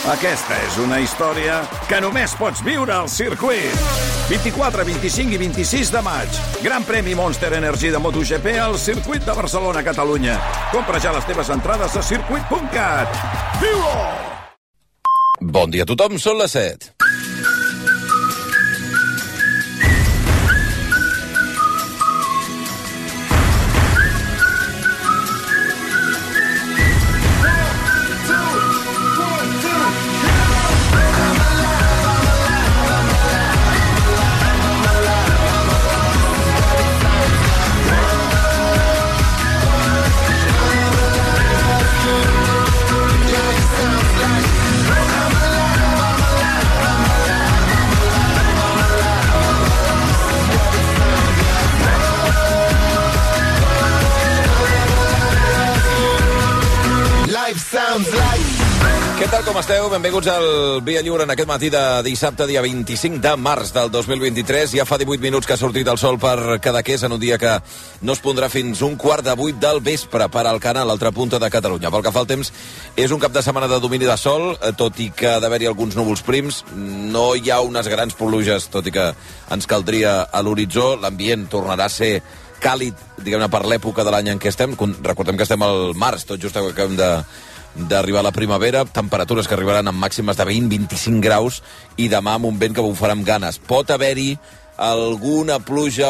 Aquesta és una història que només pots viure al circuit. 24, 25 i 26 de maig. Gran premi Monster Energy de MotoGP al circuit de Barcelona, Catalunya. Compra ja les teves entrades a circuit.cat. Viu-ho! Bon dia a tothom, són les 7. Què tal, com esteu? Benvinguts al Via Lliure en aquest matí de dissabte, dia 25 de març del 2023. Ja fa 18 minuts que ha sortit el sol per Cadaqués en un dia que no es pondrà fins un quart de 8 del vespre per Alcanar, a l'altra punta de Catalunya. Pel que fa al temps, és un cap de setmana de domini de sol, tot i que ha d'haver-hi alguns núvols prims. No hi ha unes grans pluges, tot i que ens caldria a l'horitzó. L'ambient tornarà a ser càlid, diguem-ne, per l'època de l'any en què estem. Recordem que estem al març, tot just acabem d'arribar a la primavera, temperatures que arribaran amb màximes de 20-25 graus i demà amb un vent que bufarà amb ganes. Pot haver-hi alguna pluja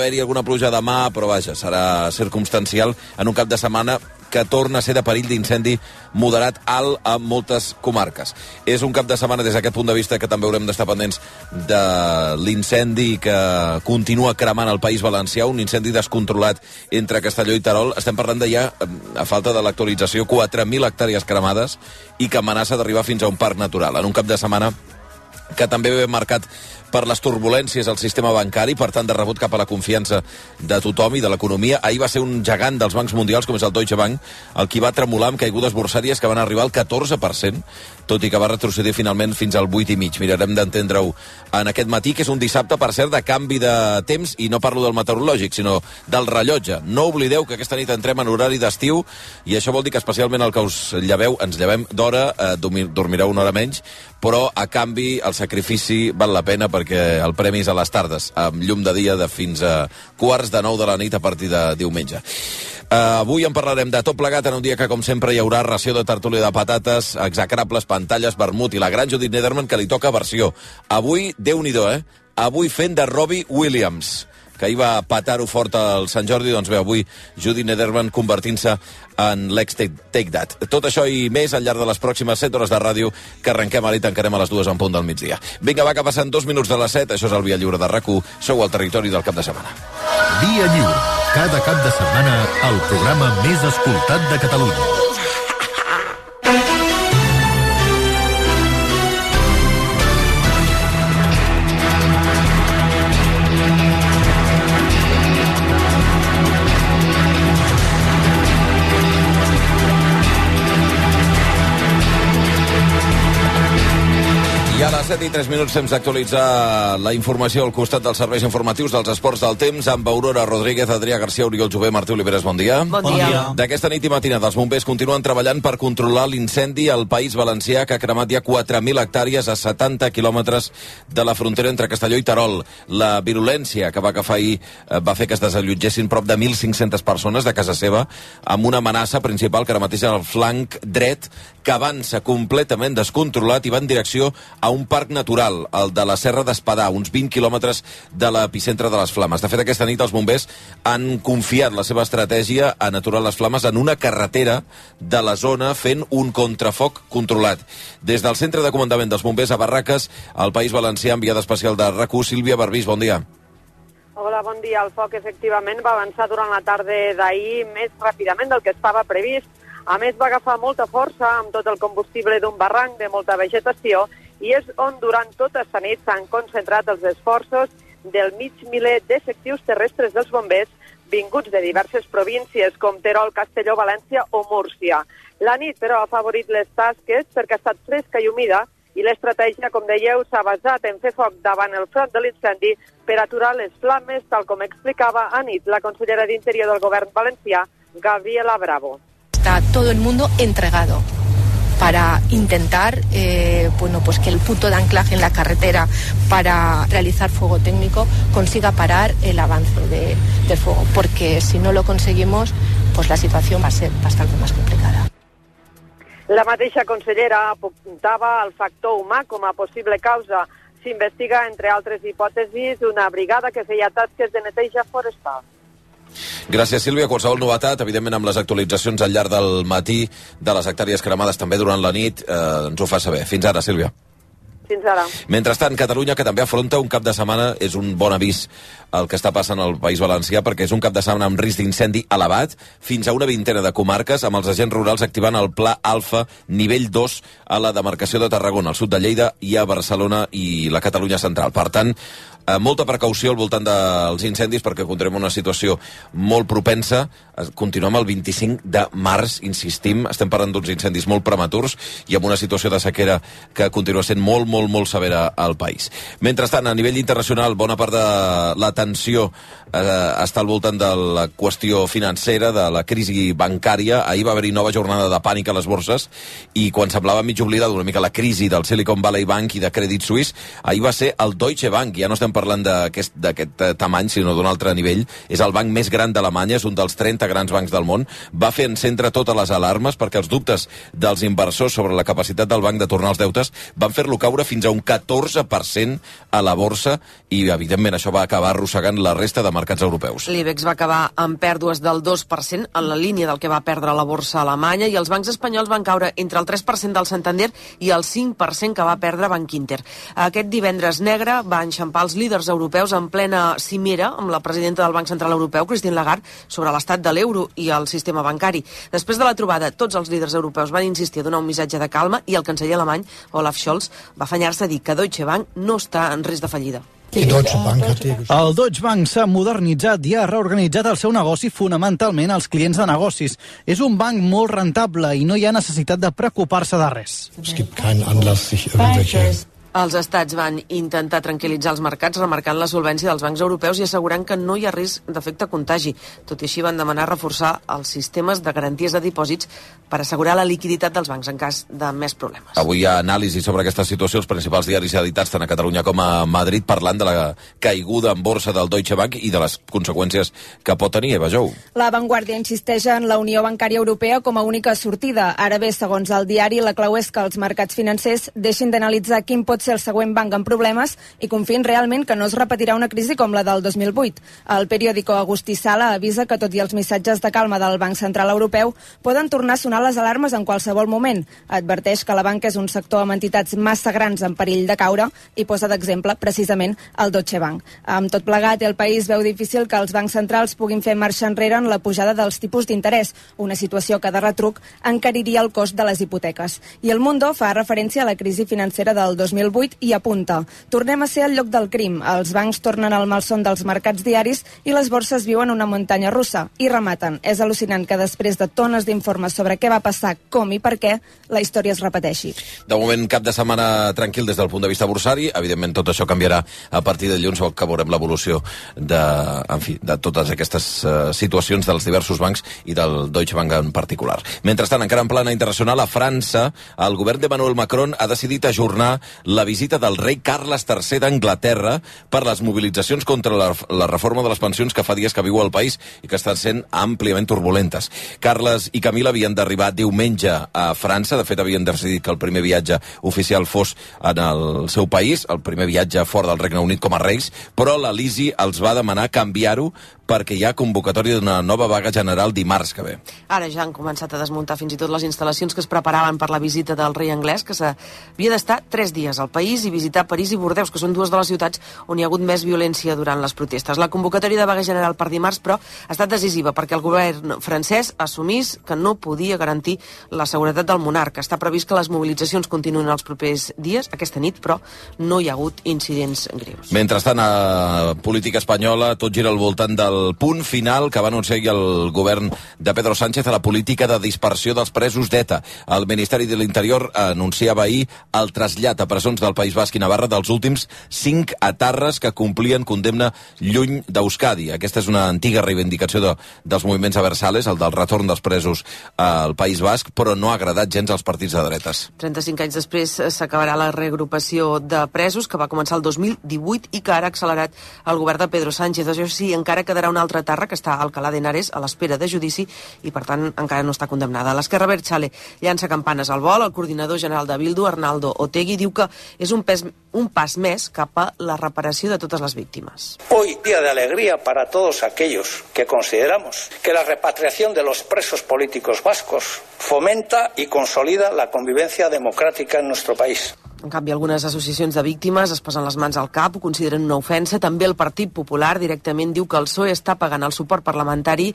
demà, però vaja, serà circumstancial en un cap de setmana que torna a ser de perill d'incendi moderat alt a moltes comarques. És un cap de setmana, des d'aquest punt de vista, que també haurem d'estar pendents de l'incendi que continua cremant el País Valencià, un incendi descontrolat entre Castelló i Terol. Estem parlant de ja, a falta de l'actualització, 4.000 hectàrees cremades i que amenaça d'arribar fins a un parc natural. En un cap de setmana que també ve marcat per les turbulències al sistema bancari, per tant, de rebot cap a la confiança de tothom i de l'economia. Ahir va ser un gegant dels bancs mundials, com és el Deutsche Bank, el qui va tremolar amb caigudes borsàries que van arribar al 14%, tot i que va retrocedir finalment fins al 8,5%. Mirarem d'entendre-ho en aquest matí, que és un dissabte, per cert, de canvi de temps, i no parlo del meteorològic, sinó del rellotge. No oblideu que aquesta nit entrem en horari d'estiu, i això vol dir que especialment el que us lleveu, ens llevem d'hora, dormireu una hora menys, però a canvi el sacrifici val la pena perquè el premi és a les tardes, amb llum de dia de fins a 8:45 de la nit a partir de diumenge. Avui en parlarem de tot plegat en un dia que, com sempre, hi haurà ració de tertúlia de patates, execrables, pantalles, vermut i la gran Judith Nederman, que li toca versió. Avui, Déu-n'hi-do, Avui fent de Robbie Williams, que ahir va patar-ho fort al Sant Jordi. Doncs bé, avui Judith Nederman convertint-se en l'ex Take That. Tot això i més al llarg de les pròximes 7 hores de ràdio, que arrenquem ara i tancarem a les 2 en punt del migdia. Vinga, va, que passen 2 minuts de les 7. Això és el Via Lliure de RAC1. Sou al territori del cap de setmana. Via Lliure. Cada cap de setmana, el programa més escoltat de Catalunya. I a les 7 i 3 minuts temps d'actualitzar la informació al costat dels serveis informatius dels esports del temps amb Aurora Rodríguez, Adrià Garcia, Oriol Jové, Martí Oliveres, bon dia. Bon dia. D'aquesta nit i matinada, els bombers continuen treballant per controlar l'incendi al País Valencià, que ha cremat ja 4.000 hectàrees a 70 quilòmetres de la frontera entre Castelló i Terol. La virulència que va agafar ahir va fer que es desallotgessin prop de 1.500 persones de casa seva, amb una amenaça principal que ara mateix al flanc dret, que avança completament descontrolat i va en direcció a un parc natural, el de la Serra d'Espadà, uns 20 quilòmetres de l'epicentre de les flames. De fet, aquesta nit els bombers han confiat la seva estratègia en aturar les flames en una carretera de la zona, fent un contrafoc controlat. Des del centre de comandament dels bombers a Barraques, al País Valencià, enviada especial de RAC1, Sílvia Barbís, bon dia. Hola, bon dia. El foc, efectivament, va avançar durant la tarda d'ahir més ràpidament del que estava previst. A més, va agafar molta força amb tot el combustible d'un barranc de molta vegetació, i és on durant tota aquesta nit s'han concentrat els esforços del mig miler d'efectius terrestres dels bombers vinguts de diverses províncies com Terol, Castelló, València o Múrcia. La nit, però, ha favorit les tasques perquè ha estat fresca i humida i l'estratègia, com dèieu, s'ha basat en fer foc davant el front de l'incendi per aturar les flames, tal com explicava anit la consellera d'Interior del govern valencià, Gabriela Bravo. Está todo el mundo entregado. para intentar pues que el punto de anclaje en la carretera para realizar fuego técnico consiga parar el avance del fuego, porque si no lo conseguimos, pues la situación va a ser bastante más complicada. La mateixa consellera apuntava al factor humà com a possible causa. S'investiga, entre altres hipòtesis, una brigada que feia tasques de neteja forestal. Gràcies, Sílvia. Qualsevol novetat, evidentment amb les actualitzacions al llarg del matí, de les hectàrees cremades també durant la nit, ens ho fa saber. Fins ara, Sílvia. Fins ara. Mentrestant, Catalunya, que també afronta un cap de setmana, és un bon avís el que està passant al País Valencià, perquè és un cap de setmana amb risc d'incendi elevat, fins a una vintena de comarques, amb els agents rurals activant el Pla Alfa nivell 2 a la demarcació de Tarragona, al sud de Lleida i a Barcelona i la Catalunya central. Per tant, molta precaució al voltant dels incendis, perquè continuem en una situació molt propensa. Continuem el 25 de març, insistim, estem parlant d'uns incendis molt prematurs i amb una situació de sequera que continua sent molt severa al país. Mentrestant, a nivell internacional, bona part de la tensió està al voltant de la qüestió financera, de la crisi bancària. Ahir va haver-hi nova jornada de pànic a les borses i quan semblava mig oblidada una mica la crisi del Silicon Valley Bank i de Credit Suisse, ahir va ser el Deutsche Bank. Ja no estem parlant d'aquest tamany, sinó d'un altre nivell. És el banc més gran d'Alemanya, és un dels 30 grans bancs del món. Va fer encendre totes les alarmes perquè els dubtes dels inversors sobre la capacitat del banc de tornar els deutes van fer-lo caure fins a un 14% a la borsa i, evidentment, això va acabar arrossegant la resta de mercats europeus. L'IBEX va acabar amb pèrdues del 2%, en la línia del que va perdre la borsa alemanya, i els bancs espanyols van caure entre el 3% del Santander i el 5% que va perdre Banc Inter. Aquest divendres negre va enxampar els líders europeus en plena cimera amb la presidenta del Banc Central Europeu, Christine Lagarde, sobre l'estat de l'euro i el sistema bancari. Després de la trobada, tots els líders europeus van insistir a donar un missatge de calma i el canceller alemany, Olaf Scholz, va afanyar-se a dir que Deutsche Bank no està en risc de fallida. El Deutsche Bank s'ha modernitzat i ha reorganitzat el seu negoci fonamentalment als clients de negocis. És un banc molt rentable i no hi ha necessitat de preocupar-se de res. Els estats van intentar tranquil·litzar els mercats remarcant la solvència dels bancs europeus i assegurant que no hi ha risc d'efecte contagi. Tot i així van demanar reforçar els sistemes de garanties de dipòsits per assegurar la liquiditat dels bancs en cas de més problemes. Avui hi ha anàlisi sobre aquesta situació, els principals diaris editats tant a Catalunya com a Madrid, parlant de la caiguda en borsa del Deutsche Bank i de les conseqüències que pot tenir. Eva Jou. La Vanguardia insisteix en la Unió Bancària Europea com a única sortida. Ara bé, segons el diari, la clau és que els mercats financers deixin d'analitzar quin pot ser el següent banc amb problemes i confien realment que no es repetirà una crisi com la del 2008. El periòdico Agustí Sala avisa que, tot i els missatges de calma del Banc Central Europeu, poden tornar a sonar les alarmes en qualsevol moment. Adverteix que la banca és un sector amb entitats massa grans en perill de caure i posa d'exemple precisament el Deutsche Bank. Amb tot plegat, el país veu difícil que els bancs centrals puguin fer marxa enrere en la pujada dels tipus d'interès, una situació que de retruc encariria el cost de les hipoteques. I el Mundo fa referència a la crisi financera del 2008 i apunta: tornem a ser al lloc del crim, els bancs tornen al malson dels mercats diaris i les borses viuen una muntanya russa. I rematen: és al·lucinant que després de tones d'informes sobre què va passar, com i per què, la història es repeteixi. De moment, cap de setmana tranquil des del punt de vista borsari. Evidentment, tot això canviarà a partir de dilluns, que veurem l'evolució de totes aquestes situacions dels diversos bancs i del Deutsche Bank en particular. Mentrestant, encara en plana internacional, a França, el govern d'Emmanuel Macron ha decidit ajornar la visita del rei Carles III d'Anglaterra per les mobilitzacions contra la reforma de les pensions que fa dies que viu al país i que estan sent àmpliament turbulentes. Carles i Camila havien d'arribar diumenge a França. De fet, havien decidit que el primer viatge oficial fos en el seu país, el primer viatge fora del Regne Unit com a reis, però l'Elisi els va demanar canviar-ho perquè hi ha convocatòria d'una nova vaga general dimarts que ve. Ara ja han començat a desmuntar fins i tot les instal·lacions que es preparaven per la visita del rei anglès, que s'havia d'estar 3 dies al país i visitar París i Bordeus, que són dues de les ciutats on hi ha hagut més violència durant les protestes. La convocatòria de vaga general per dimarts, però, ha estat decisiva perquè el govern francès assumís que no podia garantir la seguretat del monarca. Està previst que les mobilitzacions continuïn els propers dies, aquesta nit, però no hi ha hagut incidents greus. Mentrestant, a política espanyola, tot gira al voltant del el punt final que va anunciar el govern de Pedro Sánchez a la política de dispersió dels presos d'ETA. El Ministeri de l'Interior anunciava ahir el trasllat a presons del País Basc i Navarra dels últims 5 etarres que complien condemna lluny d'Euskadi. Aquesta és una antiga reivindicació dels moviments abertzales, el del retorn dels presos al País Basc, però no ha agradat gens als partits de dretes. 35 anys després s'acabarà la reagrupació de presos que va començar el 2018 i que ara ha accelerat el govern de Pedro Sánchez. Això sí, encara quedarà una altra etarra que està a Alcalá de Henares a l'espera de judici i, per tant, encara no està condemnada. L'Esquerra Abertzale llança campanes al vol. El coordinador general de Bildu, Arnaldo Otegi, diu que és un pas més cap a la reparació de totes les víctimes. Hoy, día de alegría para todos aquellos que consideramos que la repatriación de los presos políticos vascos fomenta y consolida la convivencia democrática en nuestro país. En canvi, algunes associacions de víctimes es posen les mans al cap, ho consideren una ofensa. També el Partit Popular directament diu que el PSOE està pagant el suport parlamentari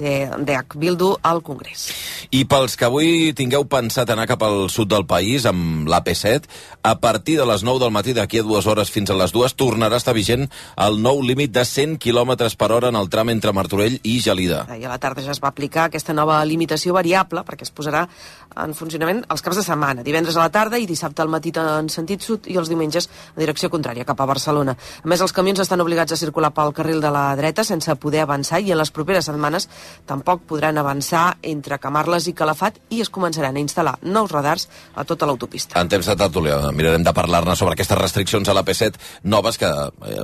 de Bildu al Congrés. I pels que avui tingueu pensat anar cap al sud del país, amb l'AP7, a partir de les 9 del matí d'aquí a 2 hores fins a les 2 tornarà a estar vigent el nou límit de 100 km per hora en el tram entre Martorell i Gelida. Ahir a la tarda ja es va aplicar aquesta nova limitació variable perquè es posarà en funcionament els caps de setmana, divendres a la tarda i dissabte al matí en sentit sud i els diumenges en direcció contrària, cap a Barcelona. A més, els camions estan obligats a circular pel carril de la dreta sense poder avançar i en les properes setmanes tampoc podran avançar entre Camarles i Calafat i es començaran a instal·lar nous radars a tota l'autopista. En temps de tertúlia mirarem de parlar-ne sobre aquestes restriccions a l'AP7 noves que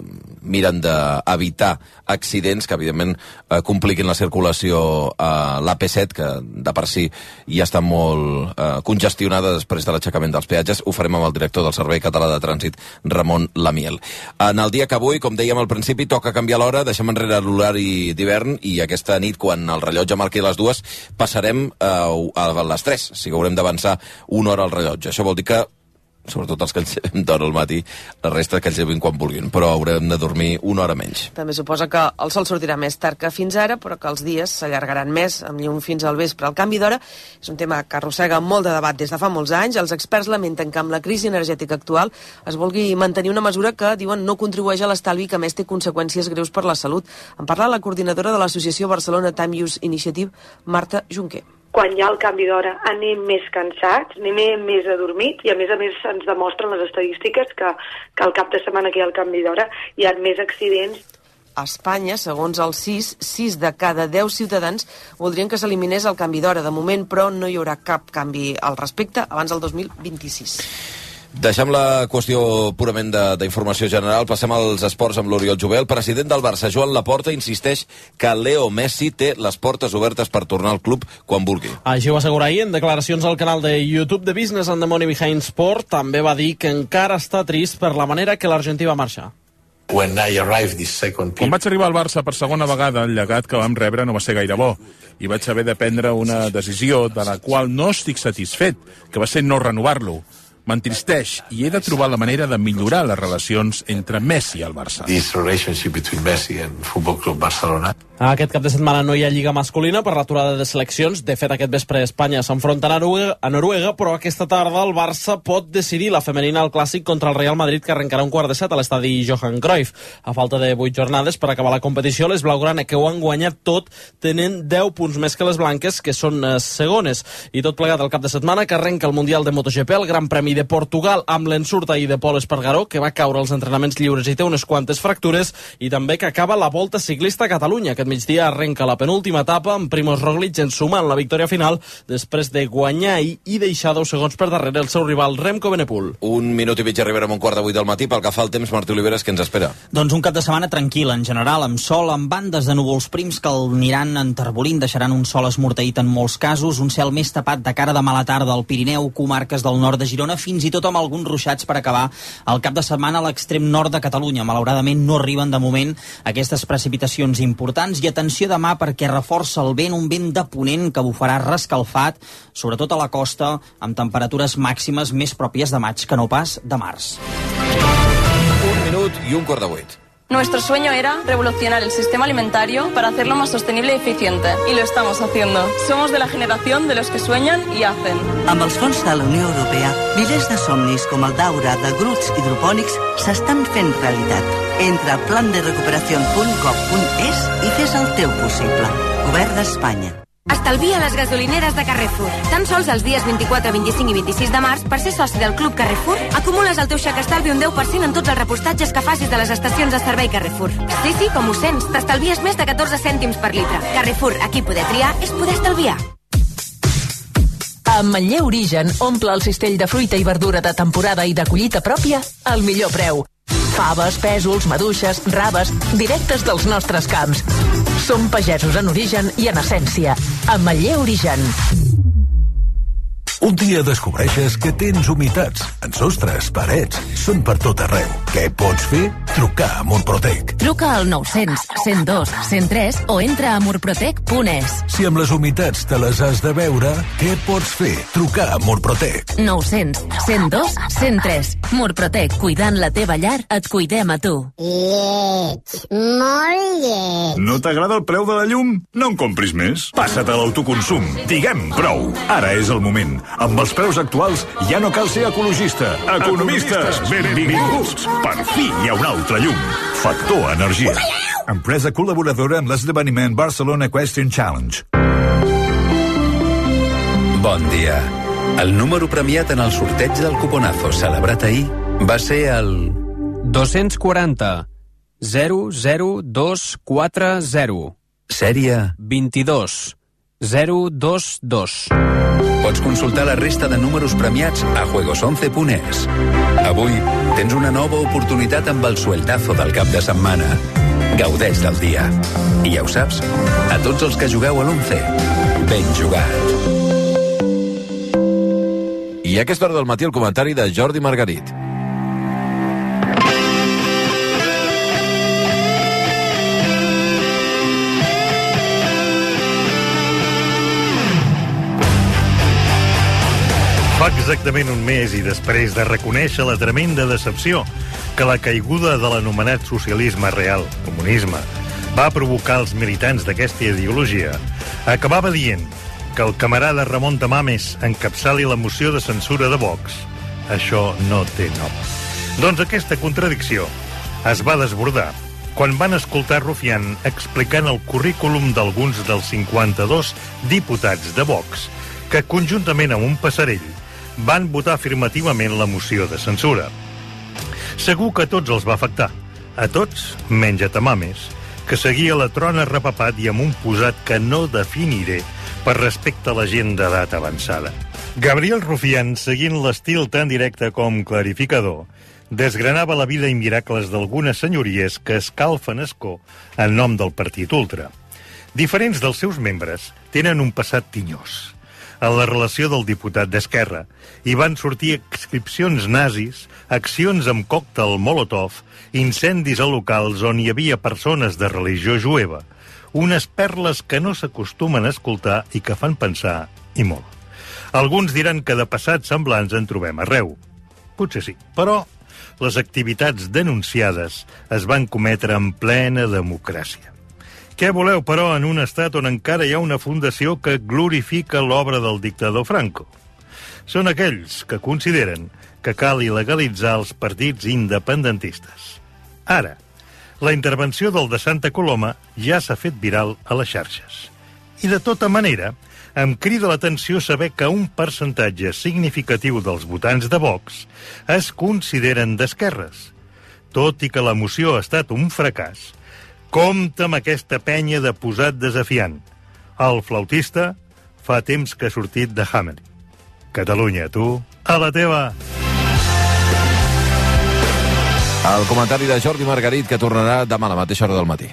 miren d'evitar accidents que, evidentment, compliquin la circulació a l'AP7, que de per si ja està molt congestionada després de l'aixecament dels peatges. Ho farem amb el director del Servei Català de Trànsit, Ramon Lamiel. En el dia que avui, com dèiem al principi, toca canviar l'hora, deixem enrere l'horari d'hivern i aquesta nit, quan el rellotge marqui les 2, passarem a les 3, o sigui, haurem d'avançar una hora al rellotge. Això vol dir que sobretot els que ens llevem d'hora al matí, la resta que ens llevin quan vulguin, però haurem de dormir una hora menys. També suposa que el sol sortirà més tard que fins ara, però que els dies s'allargaran més, amb llum fins al vespre. El canvi d'hora és un tema que arrossega molt de debat des de fa molts anys. Els experts lamenten que amb la crisi energètica actual es vulgui mantenir una mesura que, diuen, no contribueix a l'estalvi i que més té conseqüències greus per la salut. En parla la coordinadora de l'associació Barcelona Time Use Initiative, Marta Junquer. Quan hi ha el canvi d'hora anem més cansats, anem més adormits i a més ens demostren les estadístiques que al cap de setmana que hi ha el canvi d'hora hi ha més accidents. A Espanya, segons el CIS, 6 de cada 10 ciutadans voldrien que s'eliminés el canvi d'hora. De moment, però, no hi haurà cap canvi al respecte abans del 2026. Deixem la qüestió purament d'informació general, passem als esports amb l'Oriol Jové. El president del Barça, Joan Laporta, insisteix que Leo Messi té les portes obertes per tornar al club quan vulgui. Així ho assegura ahir en declaracions al canal de YouTube de Business and the Money Behind Sport. També va dir que encara està trist per la manera que l'argentí va marxar. Quan vaig arribar al Barça per segona vegada, el llegat que vam rebre no va ser gaire bo i vaig haver de prendre una decisió de la qual no estic satisfet, que va ser no renovar-lo. M'entristeix i he de trobar la manera de millorar les relacions entre Messi i el Barça. Aquest cap de setmana no hi ha lliga masculina per l'aturada de seleccions. De fet, aquest vespre Espanya s'enfronta a Noruega, però aquesta tarda el Barça pot decidir la femenina al clàssic contra el Real Madrid, que arrencarà un 6:15 a l'estadi Johan Cruyff. A falta de 8 jornades per acabar la competició, les blaugrana, que ho han guanyat tot, tenen 10 punts més que les blanques, que són segones. I tot plegat el cap de setmana que arrenca el Mundial de MotoGP, el Gran Premi de Portugal amb l'ensurt ahir de Pol Espargaró, que va caure als entrenaments lliures i té unes quantes fractures, i també que acaba la Volta Ciclista a Catalunya. Aquest migdia arrenca la penúltima etapa amb Primož Roglič ensumant la victòria final després de guanyar i deixar 10 segons per darrere el seu rival Remco Benepul. Un minut i mig arribarem a un 7:15 del matí. Pel que fa al temps, Martí Oliveres, què ens espera? Doncs un cap de setmana tranquil, en general, amb sol, amb bandes de núvols prims que el aniran enterbolint, deixaran un sol esmorteït en molts casos, un cel més tapat de cara demà a la tarda al Pirineu, comarques del nord de Girona, fins i tot amb alguns ruixats per acabar el cap de setmana a l'extrem nord de Catalunya. Malauradament no arriben de moment aquestes precipitacions importants i atenció demà perquè reforça el vent, un vent de ponent que bufarà rescalfat, sobretot a la costa, amb temperatures màximes més pròpies de maig que no pas de març. Un minut i un 7:15. Nuestro sueño era revolucionar el sistema alimentario para hacerlo más sostenible y eficiente. Y lo estamos haciendo. Somos de la generación de los que sueñan y hacen. Amb els fons de la Unió Europea, milers de somnis com el d'Aura de grups hidropònics s'estan fent realitat. Entra a planderecuperación.gov.es i fes el teu possible. Govern d'Espanya. Estalvia a les gasolineres de Carrefour. Tan sols els dies 24, 25 i 26 de març, per ser soci del Club Carrefour, acumules el teu xec estalvi un 10% en tots els repostatges que facis de les estacions de servei Carrefour. Sí, com ho sents, t'estalvies més de 14 cèntims per litre. Carrefour, aquí poder triar és poder estalviar. Amb Manlleu Origen, omple el cistell de fruita i verdura de temporada i de collita pròpia al millor preu. Faves, pèsols, maduixes, raves, directes dels nostres camps. Som pagesos en origen i en essència. Ametller Origen. Un dia descobreixes que tens humitats en sostres, parets, són per tot arreu. Què pots fer? Trucar a Murprotec. Truca al 900 102 103 o entra a murprotec.es. Si amb les humitats te les has de veure, què pots fer? Trucar a Murprotec. 900 102 103. Murprotec, cuidant la teva llar, et cuidem a tu. Lleig, molt lleig. No t'agrada el preu de la llum? No en compris més. Passa't a l'autoconsum. Diguem prou. Ara és el moment. Amb els preus actuals ja no cal ser ecologista. Economistes, benvinguts. Per fi hi ha un altre llum. Factor Energia. Empresa col·laboradora amb l'esdeveniment Barcelona Equestrian Challenge. Bon dia. El número premiat en el sorteig del cuponazo celebrat ahir va ser el 240 00240. Sèrie 22 022. Pots consultar la resta de números premiats a juegos11.es. Avui tens una nova oportunitat amb el sueldazo del cap de setmana. Gaudeix del dia. I ja ho saps, a tots els que jugueu a l'11, ben jugat. I a aquesta hora del matí el comentari de Jordi Margarit. Fa exactament un mes i després de reconèixer la tremenda decepció que la caiguda de l'anomenat socialisme real, comunisme, va provocar als militants d'aquesta ideologia, acabava dient que el camarada Ramon Tamames encapçali la moció de censura de Vox. Això no té nom. Doncs aquesta contradicció es va desbordar quan van escoltar Rufián explicant el currículum d'alguns dels 52 diputats de Vox que, conjuntament amb un passarell, van votar afirmativament la moció de censura. Segur que a tots els va afectar. A tots, menys a Tamames, que seguia la trona repapat i amb un posat que no definiré per respecte a la gent d'edat avançada. Gabriel Rufián, seguint l'estil tan directe com clarificador, desgranava la vida i miracles d'algunes senyories que escalfen escó en nom del partit ultra. Diferents dels seus membres tenen un passat tinyós. En la relació del diputat d'Esquerra hi van sortir adscripcions nazis, accions amb còctel Molotov, incendis a locals on hi havia persones de religió jueva, unes perles que no s'acostumen a escoltar i que fan pensar, i molt. Alguns diran que de passats semblants en trobem arreu. Potser sí, però les activitats denunciades es van cometre en plena democràcia. Què voleu, però, en un estat on encara hi ha una fundació que glorifica l'obra del dictador Franco? Són aquells que consideren que cal il·legalitzar els partits independentistes. Ara, la intervenció del de Santa Coloma ja s'ha fet viral a les xarxes. I de tota manera, em crida l'atenció saber que un percentatge significatiu dels votants de Vox es consideren d'esquerres. Tot i que la moció ha estat un fracàs, compte amb aquesta penya de posat desafiant. El flautista fa temps que ha sortit de Hamelin. Catalunya, tu, a la teva! El comentari de Jordi Margarit, que tornarà demà a la mateixa hora del matí.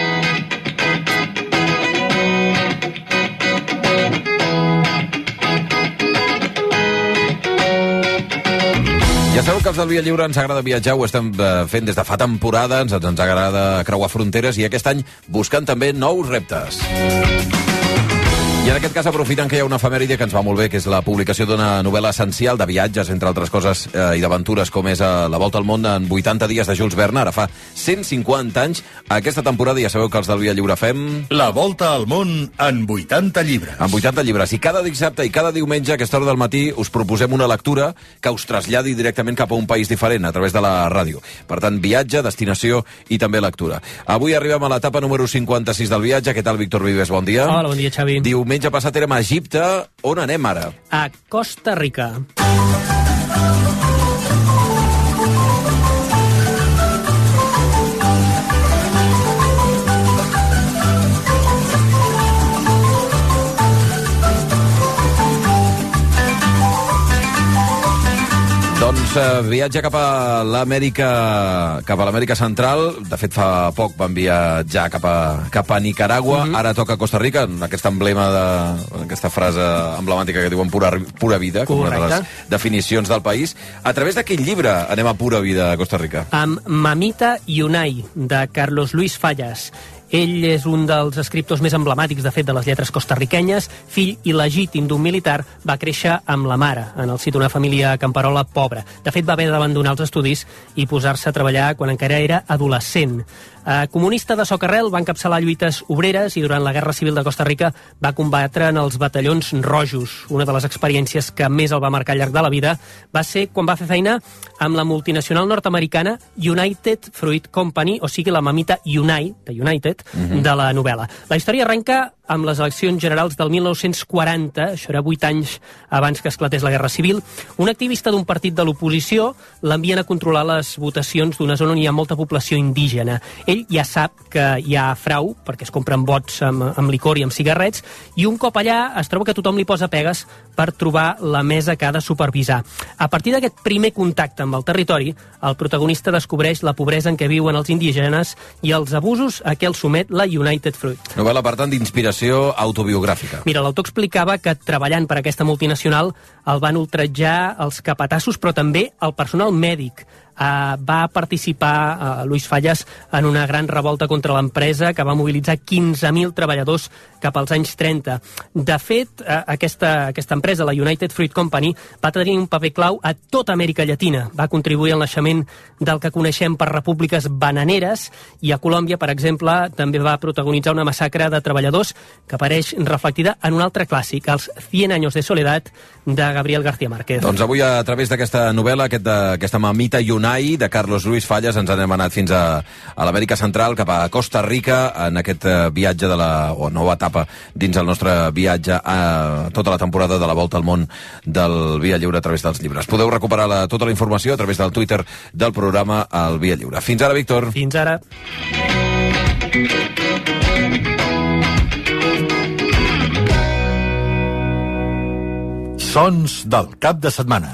Ja sabeu que els del Via Lliure ens agrada viatjar, ho estem fent des de fa temporada, ens agrada creuar fronteres i aquest any buscant també nous reptes. I I en aquest cas aprofitant que hi ha una efemèride que ens va molt bé, que és la publicació d'una novel·la essencial de viatges, entre altres coses, i d'aventures, com és La volta al món en 80 dies de Jules Verne. Ara fa 150 anys. Aquesta temporada ja sabeu que els del Via Lliure fem... La volta al món en 80 llibres. En 80 llibres. I cada dissabte i cada diumenge a aquesta hora del matí us proposem una lectura que us traslladi directament cap a un país diferent a través de la ràdio. Per tant, viatge, destinació i també lectura. Avui arribem a l'etapa número 56 del viatge. Què tal, Víctor Vives? Bon dia. Hola, bon dia, Xavi. Diumenge passat érem a Egipte. On anem ara? A Costa Rica. Doncs viatge cap a l'Amèrica Central. De fet, fa poc van viatjar cap a Nicaragua. Ara toca Costa Rica, en aquest emblema aquesta frase emblemàtica que diuen pura vida, com una de les definicions del país. A través d'aquell llibre anem a Pura Vida a Costa Rica. Amb Mamita Yunay, de Carlos Luis Fallas. Ell és un dels escriptors més emblemàtics, de fet, de les lletres costarriquenyes. Fill il·legítim d'un militar, va créixer amb la mare, en el si d'una família camperola pobra. De fet, va haver d'abandonar els estudis i posar-se a treballar quan encara era adolescent. Comunista de socarrel, va encapçalar lluites obreres i durant la Guerra Civil de Costa Rica va combatre en els batallons rojos. Una de les experiències que més el va marcar al llarg de la vida va ser quan va fer feina amb la multinacional nord-americana United Fruit Company, o sigui, la Mamita Yunay, de United, de la novel·la. La història arrenca amb les eleccions generals del 1940, això era 8 anys abans que esclatés la Guerra Civil. Un activista d'un partit de l'oposició l'envien a controlar les votacions d'una zona on hi ha molta població indígena. Ell ja sap que hi ha frau, perquè es compren vots amb licor i amb cigarrets, i un cop allà es troba que tothom li posa pegues per trobar la mesa que ha de supervisar. A partir d'aquest primer contacte amb el territori, el protagonista descobreix la pobresa en què viuen els indígenes i els abusos a què els somet la United Fruit. Novel·la, per tant, d'inspiració autobiogràfica. Mira, l'autor explicava que treballant per aquesta multinacional el van ultratjar els capatassos, però també el personal mèdic. Va participar Luis Fallas en una gran revolta contra l'empresa que va mobilitzar 15.000 treballadors cap als anys 30. De fet, aquesta empresa, la United Fruit Company, va tenir un paper clau a tota Amèrica Llatina. Va contribuir al naixement del que coneixem per repúbliques bananeres, i a Colòmbia, per exemple, també va protagonitzar una massacre de treballadors que apareix reflectida en un altre clàssic, els 100 años de soledad, de Gabriel García Márquez. Doncs avui, a través d'aquesta novel·la, aquesta Mamita Yunay, de Carlos Luis Fallas, ens n'hem anat fins a l'Amèrica Central, cap a Costa Rica, en aquest viatge de la nova etapa dins el nostre viatge a tota la temporada de la volta al món del Via Lliure a través dels llibres. Podeu recuperar tota la informació a través del Twitter del programa El Via Lliure. Fins ara, Víctor. Fins ara. Sons del cap de setmana.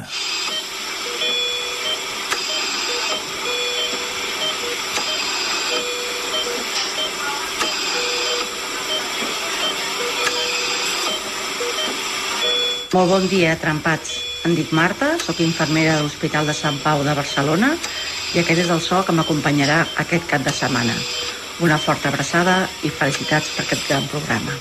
Molt bon dia, trempats. Em dic Marta, sóc infermera de l'Hospital de Sant Pau de Barcelona i aquest és el so que m'acompanyarà aquest cap de setmana. Una forta abraçada i felicitats per aquest gran programa.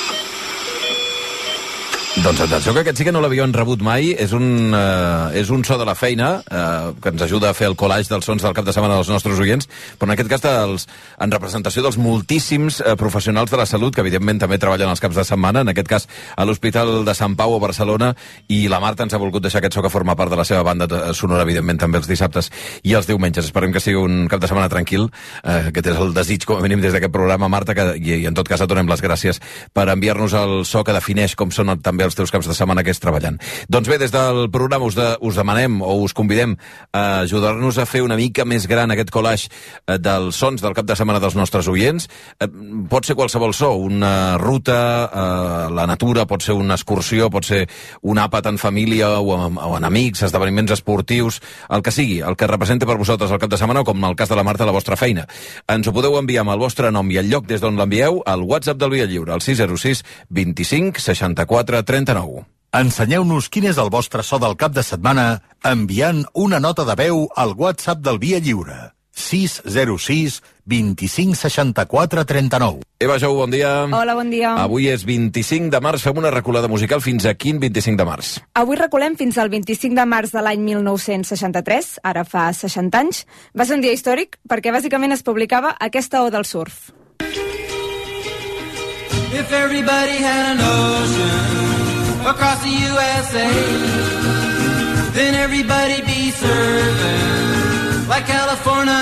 Doncs atenció, que aquest sí que no l'havíem rebut mai. És un so de la feina que ens ajuda a fer el collage dels sons del cap de setmana dels nostres oients, però en aquest cas en representació dels moltíssims professionals de la salut que evidentment també treballen els caps de setmana, en aquest cas a l'Hospital de Sant Pau a Barcelona, i la Marta ens ha volgut deixar aquest so que forma part de la seva banda sonora, evidentment també els dissabtes i els diumenges. Esperem que sigui un cap de setmana tranquil, aquest és el desig com a mínim des d'aquest programa, Marta, i en tot cas et donem les gràcies per enviar-nos el so que defineix com són també els teus caps de setmana que és treballant. Doncs bé, des del programa us demanem o us convidem a ajudar-nos a fer una mica més gran aquest collage dels sons del cap de setmana dels nostres oients. Pot ser qualsevol so, una ruta a la natura, pot ser una excursió, pot ser un àpat en família o en amics, esdeveniments esportius, el que sigui, el que representi per vosaltres el cap de setmana, o com en el cas de la Marta, la vostra feina. Ens ho podeu enviar amb el vostre nom i el lloc des d'on l'envieu al WhatsApp del Via Lliure, al 606 25 64 39. Ensenyeu-nos quin és el vostre so del cap de setmana enviant una nota de veu al WhatsApp del Via Lliure. 606 25 64 39. Eva Jou, bon dia. Hola, bon dia. Avui és 25 de març, fem una reculada musical fins a quin 25 de març? Avui reculem fins al 25 de març de l'any 1963, ara fa 60 anys. Va ser un dia històric perquè bàsicament es publicava aquesta oda al surf. If everybody had an ocean across the USA, then everybody'd be surfing like California.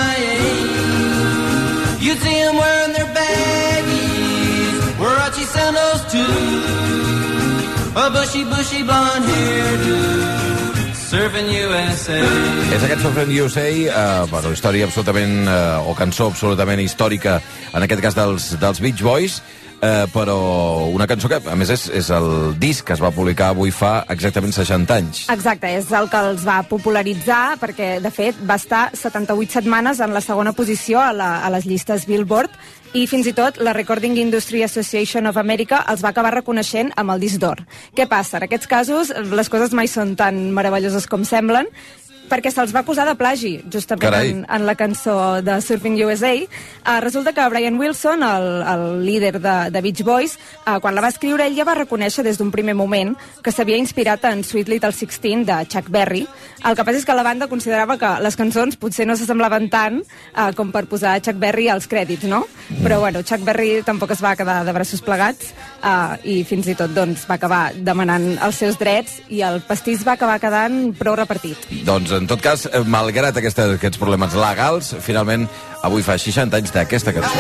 You'd see them wearing their baggies, Warachi sandals too, a bushy blonde hairdo, Surfing USA. És aquest Surfing USA, història absolutament, o cançó absolutament històrica, en aquest cas dels Beach Boys, però una cançó que, a més, és el disc que es va publicar avui fa exactament 60 anys. Exacte, és el que els va popularitzar, perquè, de fet, va estar 78 setmanes en la segona posició a les llistes Billboard, i fins i tot la Recording Industry Association of America els va acabar reconeixent amb el disc d'or. Què passa? En aquests casos, les coses mai són tan meravelloses com semblen, perquè se'ls va acusar de plagi, justament en la cançó de Surfing USA. Resulta que Brian Wilson, el líder de Beach Boys, quan la va escriure, ell ja va reconèixer des d'un primer moment que s'havia inspirat en Sweet Little 16 de Chuck Berry. El que passa és que la banda considerava que les cançons potser no s'assemblaven tant com per posar Chuck Berry als crèdits, no? Però bueno, Chuck Berry tampoc es va quedar de braços plegats i fins i tot va acabar demanant els seus drets i el pastís va acabar quedant prou repartit. Doncs, en tot cas, malgrat aquests problemes legals, finalment, avui fa 60 anys d'aquesta cançó.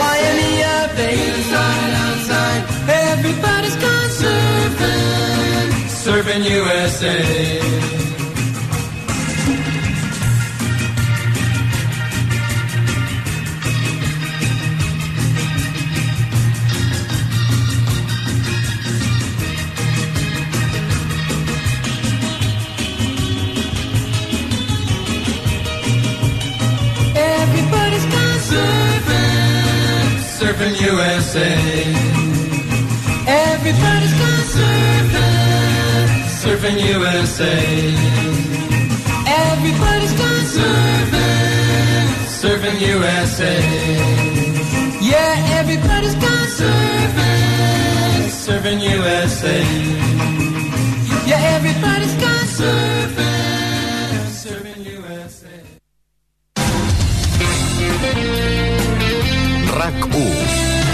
Everybody's gone surfing, Surfing USA. Surfing USA. Everybody's gone surfing, Surfing USA. Everybody's gone surfing, Surfing USA. Yeah, everybody's gone surfing, Surfing USA. Yeah, everybody's gone surfing, Surfing USA. RAC1.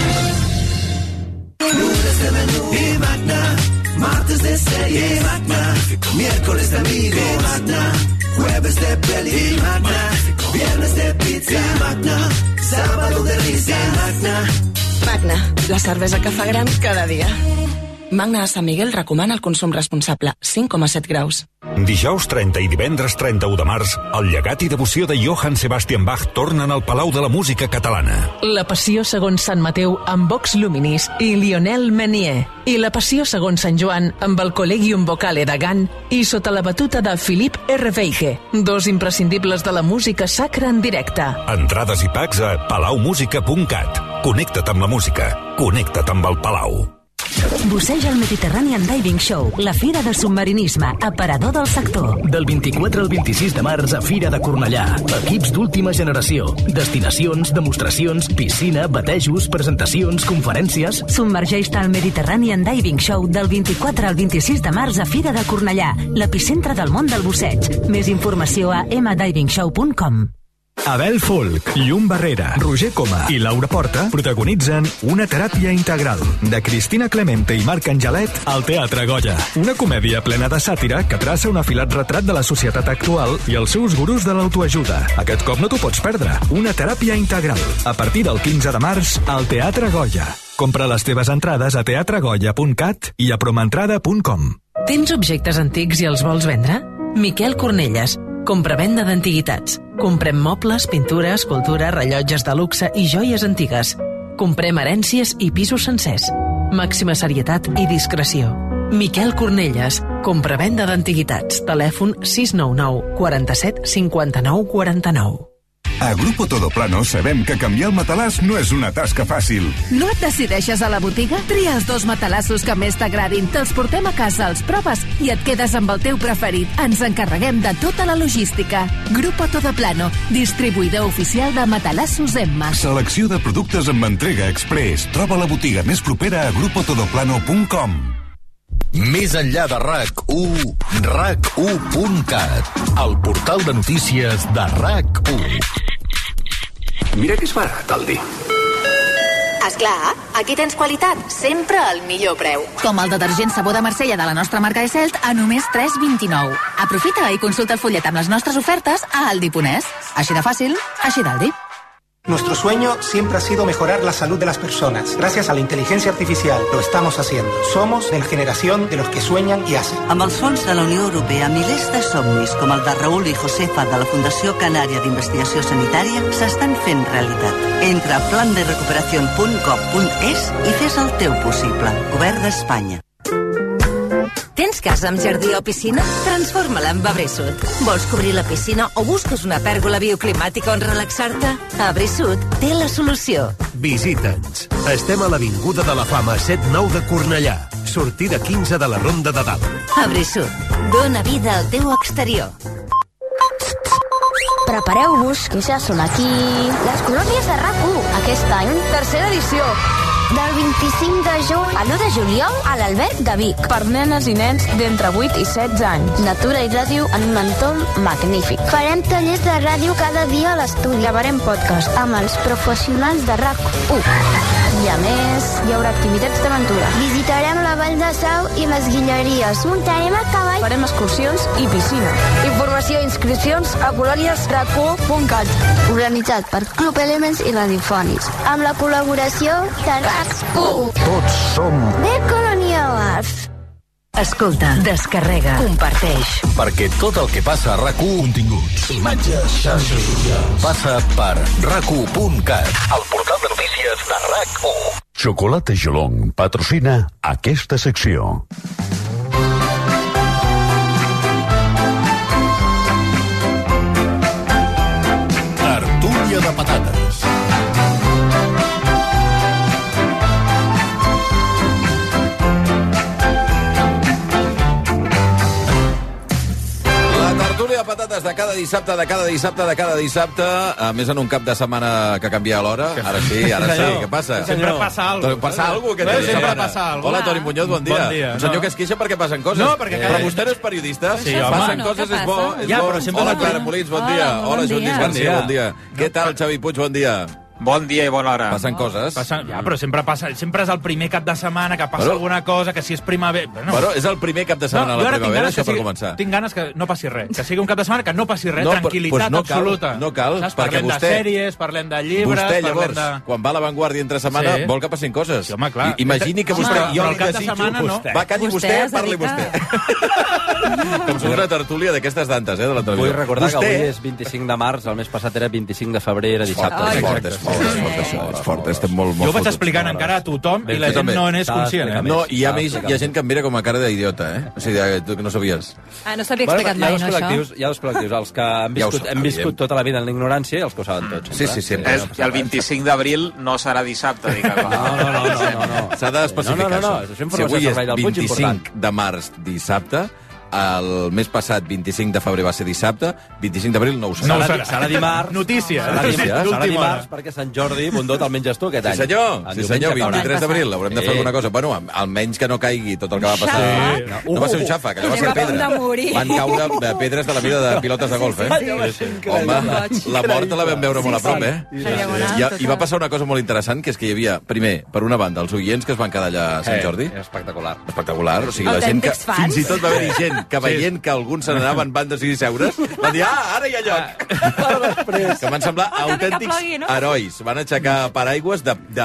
Lunes de menú y Magna, martes de serie y Magna, miércoles de amigos y Magna, jueves de peli y Magna, viernes de pizza y Magna, sábado de risa y Magna. Magna, la cervesa que fa gran cada dia. Magna de Sant Miguel recomana el consum responsable, 5,7 graus. Dijous 30 i divendres 31 de març, el llegat i devoció de Johann Sebastian Bach tornen al Palau de la Música Catalana. La Passió segons Sant Mateu amb Vox Luminis i Lionel Menier. I la Passió segons Sant Joan amb el Collegium Vocale de Gant i sota la batuta de Philippe R. Veige. Dos imprescindibles de la música sacra en directe. Entrades i packs a palaumusica.cat. Connecta't amb la música. Connecta't amb el Palau. Busseja el Mediterranean Diving Show, la fira de submarinisme, aparador del sector. Del 24 al 26 de març a Fira de Cornellà. Equips d'última generació. Destinacions, demostracions, piscina, batejos, presentacions, conferències... Submergeix-te al Mediterranean Diving Show del 24 al 26 de març a Fira de Cornellà, l'epicentre del món del busseig. Més informació a mdivingshow.com. Abel Folk, Llum Barrera, Roger Coma i Laura Porta protagonitzen Una teràpia integral, de Cristina Clemente i Marc Angelet al Teatre Goya. Una comèdia plena de sàtira que traça un afilat retrat de la societat actual i els seus gurus de l'autoajuda. Aquest cop no t'ho pots perdre. Una teràpia integral, a partir del 15 de març al Teatre Goya. Compra les teves entrades a teatregoya.cat i a promentrada.com. Tens objectes antics i els vols vendre? Miquel Cornelles, compravenda d'antiguitats. Comprem mobles, pintura, escultura, rellotges de luxe i joies antigues. Comprem herències i pisos sencers. Màxima serietat i discreció. Miquel Cornelles, compravenda d'antiguitats. Telèfon 699 47 59 49. A Grupo Todoplano sabem que canviar el matalàs no és una tasca fàcil. No et decideixes a la botiga? Tria els 2 matalassos que més t'agradin, te'ls portem a casa, els proves i et quedes amb el teu preferit. Ens encarreguem de tota la logística. Grupo Todoplano, distribuïdor oficial de matalassos Emma. Selecció de productes amb entrega express. Troba la botiga més propera a grupotodoplano.com. Més enllà de RAC1, RAC1.cat, el portal de notícies de RAC1. Mira que és barat el dir. Esclar, aquí tens qualitat, sempre al millor preu. Com el detergent sabó de Marsella de la nostra marca Eselt a només 3,29. Aprofita i consulta el follet amb les nostres ofertes a Aldi.es. Així de fàcil, així d'Aldi. Nuestro sueño siempre ha sido mejorar la salud de las personas. Gracias a la inteligencia artificial lo estamos haciendo. Somos de la generación de los que sueñan y hacen. Amb els fons de la Unió Europea, milers de somnis, com el de Raül i Josefa de la Fundació Canària d'Investigació Sanitària, s'estan fent realitat. Entra a planderecuperacion.gov.es i fes el teu possible. Govern d'Espanya. Tens casa amb jardí o piscina? Transforma-la en Abrisud. Vols cobrir la piscina o busques una pèrgola bioclimàtica on relaxar-te? Abrisud té la solució. Visita'ns. Estem a l'Avinguda de la Fama 7-9 de Cornellà. Sortida 15 de la Ronda de Dalt. Abrisud. Dóna vida al teu exterior. Prepareu-vos, que ja són aquí les colònies de RAC1. Aquest any, tercera edició. Del 25 de juny al 1 de juliol a l'Alberg de Vic. Per nenes i nens d'entre 8 i 16 anys. Natura i ràdio en un entorn magnífic. Farem tallers de ràdio cada dia a l'estudi. Gravarem podcast amb els professionals de RAC1. I a més, hi haurà activitats d'aventura. Visitarem la Vall de Sau i les Guilleries. Muntarem a cavall. Farem excursions i piscina. Informació i inscripcions a colòniesrac1.cat. Organitzat per Club Elements i Radiofònics. Amb la col·laboració de RAC1. Tots som de Colònia Arts. Escolta, descarrega, comparteix. Perquè tot el que passa a RAC1, continguts, imatges, xarxes socials, passa per RAC1.cat, el portal de notícies de RAC1. Xocolata Jolong patrocina aquesta secció. Tertúlia de patates. Tertúlia de patates de cada dissabte, a més en un cap de setmana que canvia l'hora. Ara sí, què passa? Sempre passa alguna cosa. Passa alguna cosa? Sempre passa alguna cosa. Hola, Toni Muñoz, bon dia. Un senyor que es queixa perquè passen coses. No, perquè però vostè no és periodista. Sí, home. Passen coses, és bo. Ja, però sempre Hola, Clara Molins, bon dia. Hola, Joan Lluís García, bon dia. Què tal, Xavi Puig, bon dia. Bon dia i bona hora. Passen coses. Ja, però sempre és el primer cap de setmana que passa alguna cosa, que si és primavera... Bueno, és el primer cap de setmana a la primavera, això per començar. Tinc ganes que no passi res. Que sigui un cap de setmana que no passi res, tranquil·litat absoluta. No cal, perquè vostè... Parlem de sèries, parlem de llibres... Vostè, llavors, quan va a l'avantguàrdia entre setmana, vol que passin coses. Sí, home, clar. Imagini que vostè... Jo li desitjo... Va, calli vostè, parli vostè. Com si una tertúlia d'aquestes dantes, de la televisió. Vull recordar que avui és 25 de març, el mes passat era 25 de febrer, era dissabte. És fort, estem molt jo ho vaig explicant encara a tothom i la gent no n'és conscient. No, hi ha gent que em mira com a cara d'idiota, O sigui, tu que no sabies. No s'havia explicat mai, no, això? Hi ha dos col·lectius, els que hem viscut tota la vida en l'ignorància i els que ho saben tots. Sí, sempre. I el 25 d'abril no serà dissabte, diguem. No. S'ha d'especificar això. Si avui és 25 de març, dissabte, el mes passat, 25 de febrer, va ser dissabte, 25 d'abril no ho serà. Serà dimarts. Notícia. Serà dimarts perquè Sant Jordi Bundó te'l menges tu aquest any. Sí, senyor, 23 d'abril. Haurem de fer alguna cosa. Bueno, almenys que no caigui tot el que va passar. No va ser un xafa, que allò va ser pedra. Van caure pedres de la mida de pilotes de golf, Home, la mort la vam veure molt a prop, I va passar una cosa molt interessant, que és que hi havia, primer, per una banda, els oients que es van quedar allà a Sant Jordi. Espectacular. O sigui, la gent que fins i tot va haver-hi gent que veient que alguns se n'anaven van decidir seure's, van dir, ara hi ha lloc. Que van semblar autèntics herois. Van aixecar paraigües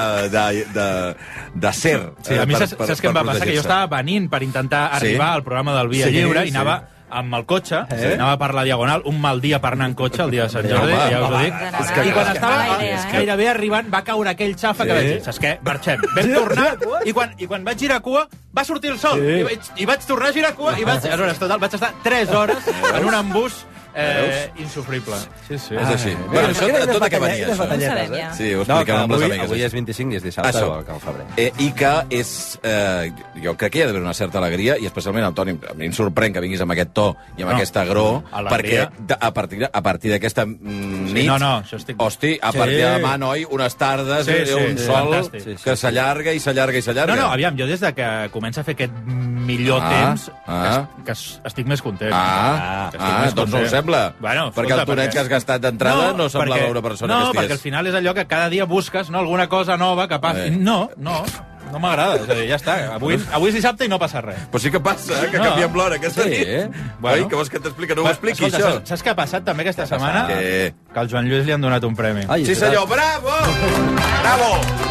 de ser. Sí, a mi saps què em va passar? Que jo estava venint per intentar arribar al programa del Via Lliure i anava amb el cotxe, anava per la Diagonal, un mal dia per anar en cotxe, el dia de Sant Jordi, ja us ho dic. I quan estava gairebé arribant, va caure aquell xafa que vaig dir, saps què? Marxem. Vam tornar, i quan vaig girar cua, va sortir el sol. I vaig tornar a girar cua, i vaig estar 3 hores en un embús insufrible. Sí, sí. És així. Bueno, això tot que venia, això. Sí, ho expliquem amb les amigues. Avui és 25 i és dissabte al febrer. I que és... Jo crec que hi ha d'haver una certa alegria, i especialment el Toni, a mi em sorprèn que vinguis amb aquest to i amb aquesta agror, perquè a partir d'aquesta nit... això estic... Hosti, a partir de demà, noi, unes tardes, un sol que s'allarga i s'allarga i s'allarga. No, aviam, jo des de que comença a fer aquest millor temps, que estic més content. Doncs no ho sembla. Perquè el tonet que has gastat d'entrada no semblava una persona que estigués... No, perquè al final és allò que cada dia busques, alguna cosa nova que passi. No m'agrada, és a dir, ja està. Avui és dissabte i no passa res. Però sí que passa, que canviem l'hora aquesta nit. Oi, que vols que t'expliqui? No ho expliqui, això. Saps què ha passat també aquesta setmana? Que al Joan Lluís li han donat un premi. Sí, senyor, bravo! Bravo!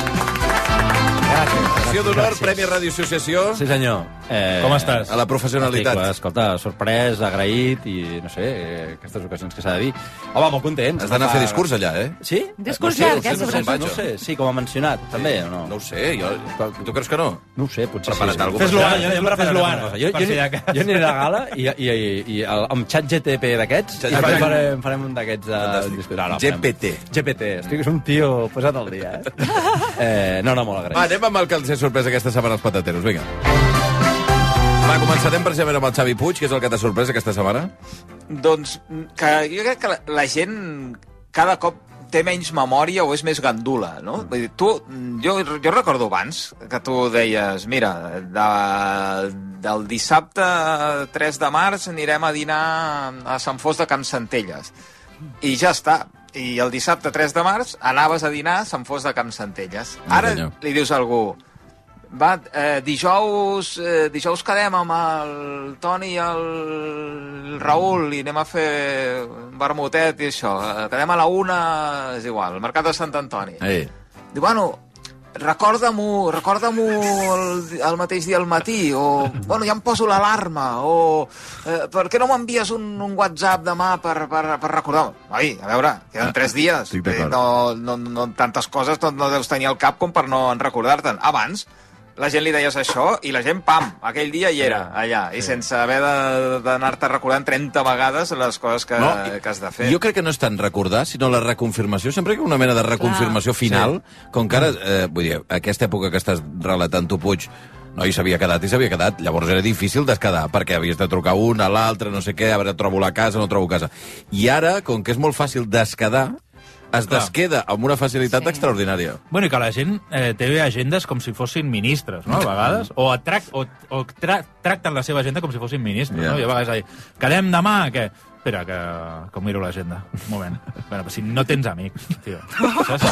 Acció d'honor, Premi Ràdio Associació. Sí, senyor. Com estàs? A la professionalitat. Escolta, sorprès, agraït i, no sé, aquestes ocasions que s'ha de dir. Home, molt content. Has d'anar a fer discurs allà, Sí? Discurs llarg, No sé, sí, com a mencionat, també, o no? No ho sé, tu creus que no? No ho sé, potser sí. Fes-lo ara. Jo aniré a la gala i amb xat GTP d'aquests farem un d'aquests de discurs. GPT. És un tio posat al dia, No, molt agraït. Va, anem amb el que els he sorprès aquesta setmana als patateros, vinga. Va, començarem precisament amb el Xavi Puig, que és el que t'ha sorprès aquesta setmana. Doncs que jo crec que la gent cada cop té menys memòria o és més gandula, no? Vull dir, jo recordo abans que tu deies, mira, del dissabte 3 de març anirem a dinar a Sant Fost de Can Centelles. I ja està. I el dissabte 3 de març anaves a dinar a Sant Fost de Can Centelles. Ara li dius a algú, va, dijous quedem amb el Toni i el Raül i anem a fer un vermutet i això. Quedem a la 1, és igual, al Mercat de Sant Antoni. Diu, bueno, recorda-m'ho el mateix dia al matí, o, bueno, ja em poso l'alarma, o, per què no m'envies un WhatsApp demà per recordar-me? Oi, a veure, queden 3 dies. No, tantes coses no deus tenir al cap com per no recordar-te'n. Abans, la gent li deies això i la gent, pam, aquell dia hi era, allà, i sense haver d'anar-te recordant 30 vegades les coses que has de fer. Jo crec que no és tant recordar, sinó la reconfirmació. Sempre hi ha una mena de reconfirmació final, com que ara, vull dir, aquesta època que estàs relatant tu, Puig, no, i s'havia quedat. Llavors era difícil desquedar, perquè havies de trucar un a l'altre, no sé què, a veure, trobo la casa, no trobo casa. I ara, com que és molt fàcil desquedar, es desqueda amb una facilitat extraordinària. Bueno, i que la gent té agendes com si fossin ministres, no?, a vegades, o tracten la seva agenda com si fossin ministres, no? I a vegades, quedem demà, què? Espera, que miro l'agenda. Un moment. Bueno, si no tens amics, tio. Saps?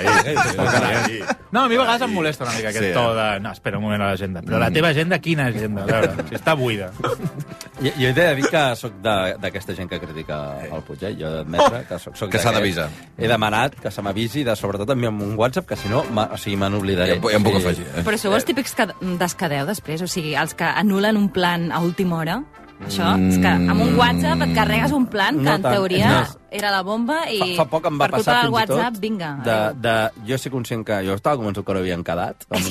No, a mi a vegades em molesta una mica aquest to de... No, espera un moment a l'agenda. Però la teva agenda, quina agenda? A veure, si està buida. Jo he de dir que soc d'aquesta gent que critica el Puig, Jo he d'admetre que soc que s'ha d'avisar. He demanat que se m'avisi, sobretot amb un WhatsApp, que si no, me n'oblidaré. Ja em puc afegir. Però sou els típics que descadeu després? O sigui, els que anulen un plan a última hora? Això, és que amb un WhatsApp et carregues un plan que en teoria era la bomba i fa poc em va per culpa del WhatsApp, vinga. Jo sé conscient que jo estava convençut que no havien quedat amb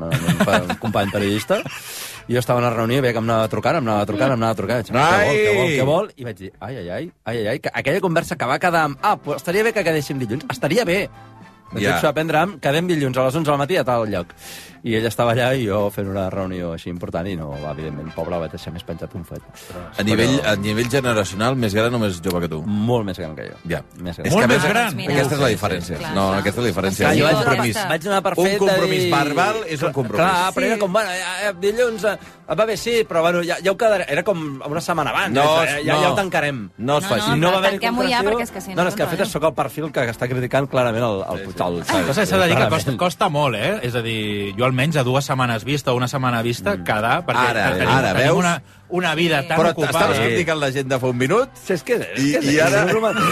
un company periodista i jo estava en una reunió i veia que em anava trucant. Què vol? I vaig dir, ai, que aquella conversa que va quedar amb pues estaria bé que quedéssim dilluns. Estaria bé. Vaig aprendre amb quedem dilluns a les 11 del matí a tal lloc. I ell estava allà i jo fent una reunió així important i no, evidentment, pobre, vaig deixar més penjat un fuet. A nivell generacional, més gran o més jove que tu? Molt més gran que jo. Ja. Molt més gran? Aquesta és la diferència. No, aquesta és la diferència. Un compromís verbal és un compromís. Clar, però era com, bueno, dilluns va bé, sí, però bueno, ja ho quedarà. Era com una setmana abans. Ja ho tancarem. No es faci. No, tanquem-ho ja, perquè és que si no... No, és que de fet sóc el perfil que està criticant clarament el Puig. S'ha de dir que costa molt, És a dir, jo almenys a 2 setmanes vista o una setmana vista quedar, perquè tenim una vida tan ocupada. Però estaves criticant l'agenda fa un minut i ara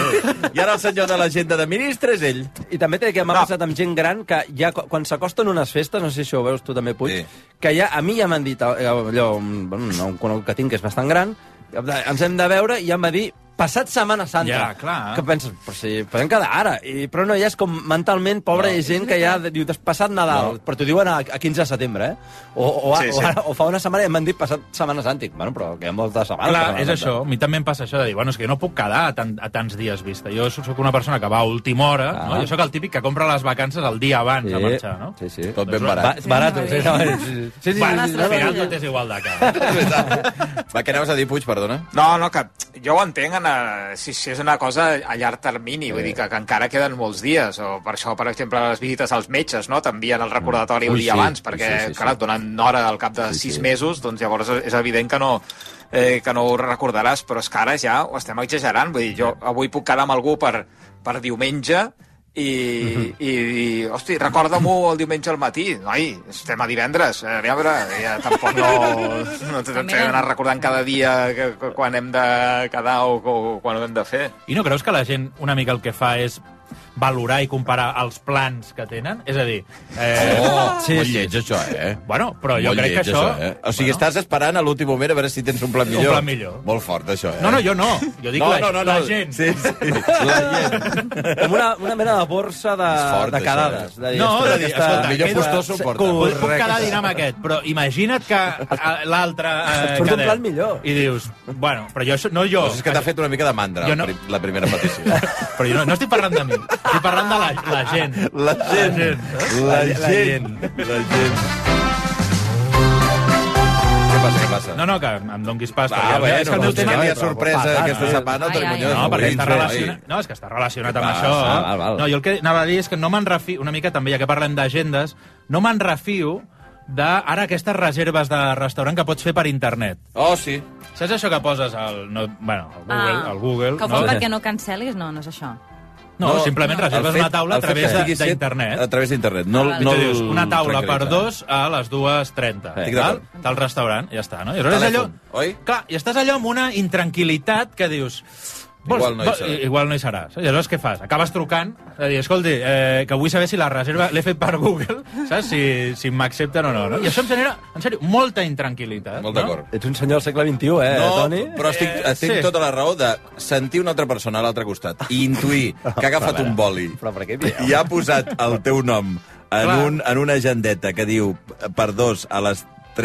el senyor de l'agenda de ministre és ell. I també té que m'ha passat amb gent gran que ja quan s'acosten unes festes, no sé si ho veus tu també, Puig, que ja a mi ja m'han dit, allò, un conegut que tinc que és bastant gran, ens hem de veure i ja em va dir passat Setmana Santa. Ja, clar. Que penses, però si podem quedar ara. Però no, ja és com mentalment, pobra gent que ja diu, passat Nadal, però t'ho diuen a 15 de setembre, O fa una setmana i m'han dit passat Setmana Santa. Bueno, però que hi ha moltes setmanes. Clar, és això. A mi també em passa això de dir, bueno, és que jo no puc quedar a tants dies vista. Jo sóc una persona que va a última hora, no? Jo sóc el típic que compra les vacances el dia abans de marxar, no? Sí. Tot ben barat. Barat, sí. Bueno, al final tot és igual de car. Va, què anaves a dir, Puig, perdona? No, que jo ho entenc si és una cosa a llarg termini, vull dir que encara queden molts dies, o per això, per exemple, les visites als metges, no? T'envien el recordatori un dia abans, perquè, clar, et donen hora al cap de 6 mesos, doncs llavors és evident que no ho recordaràs, però és que ara ja ho estem exagerant, vull dir, jo avui puc quedar amb algú per diumenge i hosti, recorda-m'ho el diumenge al matí. Noi, estem a divendres, a veure, ja tampoc no t'hem d'anar recordant cada dia quan hem de quedar o quan ho hem de fer. I no creus que la gent una mica el que fa és valorar i comparar els plans que tenen? És a dir... Molt lleig, això, Bueno, però jo crec que això... O sigui, estàs esperant a l'últim moment a veure si tens un plan millor. Un plan millor. Molt fort, això, No, jo no. Jo dic la gent. Sí, la gent. Com una mena de borsa de quedades. No, de dir, escolta, millor postor suporta. Puc quedar a dinar amb aquest, però imagina't que l'altre... Surt un plan millor. I dius, bueno, però jo... No jo. És que t'ha fet una mica de mandra la primera petició. Però jo no estic parlant de mi. Estic parlant de la gent. La gent. Què passa? No, que em donguis pas. És que el meu tema... hi ha sorpresa aquesta setmana. No, perquè està relacionat... No, és que està relacionat amb això. No, jo el que anava a dir és que no me'n refio, una mica també, ja que parlem d'agendes, no me'n refio ara aquestes reserves de restaurant que pots fer per internet. Oh, sí. Saps això que poses al Google? Que ho fas perquè no cancelis? No és això. No, simplement reserves una taula a través d'internet. A través d'internet. Dius, una taula per 2 a les 2:30. Del restaurant, ja està, no? I aleshores allò... Clar, i estàs allò amb una intranquil·litat que dius... Igual no hi serà. I aleshores què fas? Acabes trucant, a dir, escolti, que vull saber si la reserva l'he fet per Google, saps? Si m'accepten o no. I això em genera, en sèrio, molta intranquil·litat. Molt d'acord. Ets un senyor del segle XXI, Toni? No, però estic tota la raó de sentir una altra persona a l'altre costat i intuir que ha agafat un boli i ha posat el teu nom en una agendeta que diu per 2 a les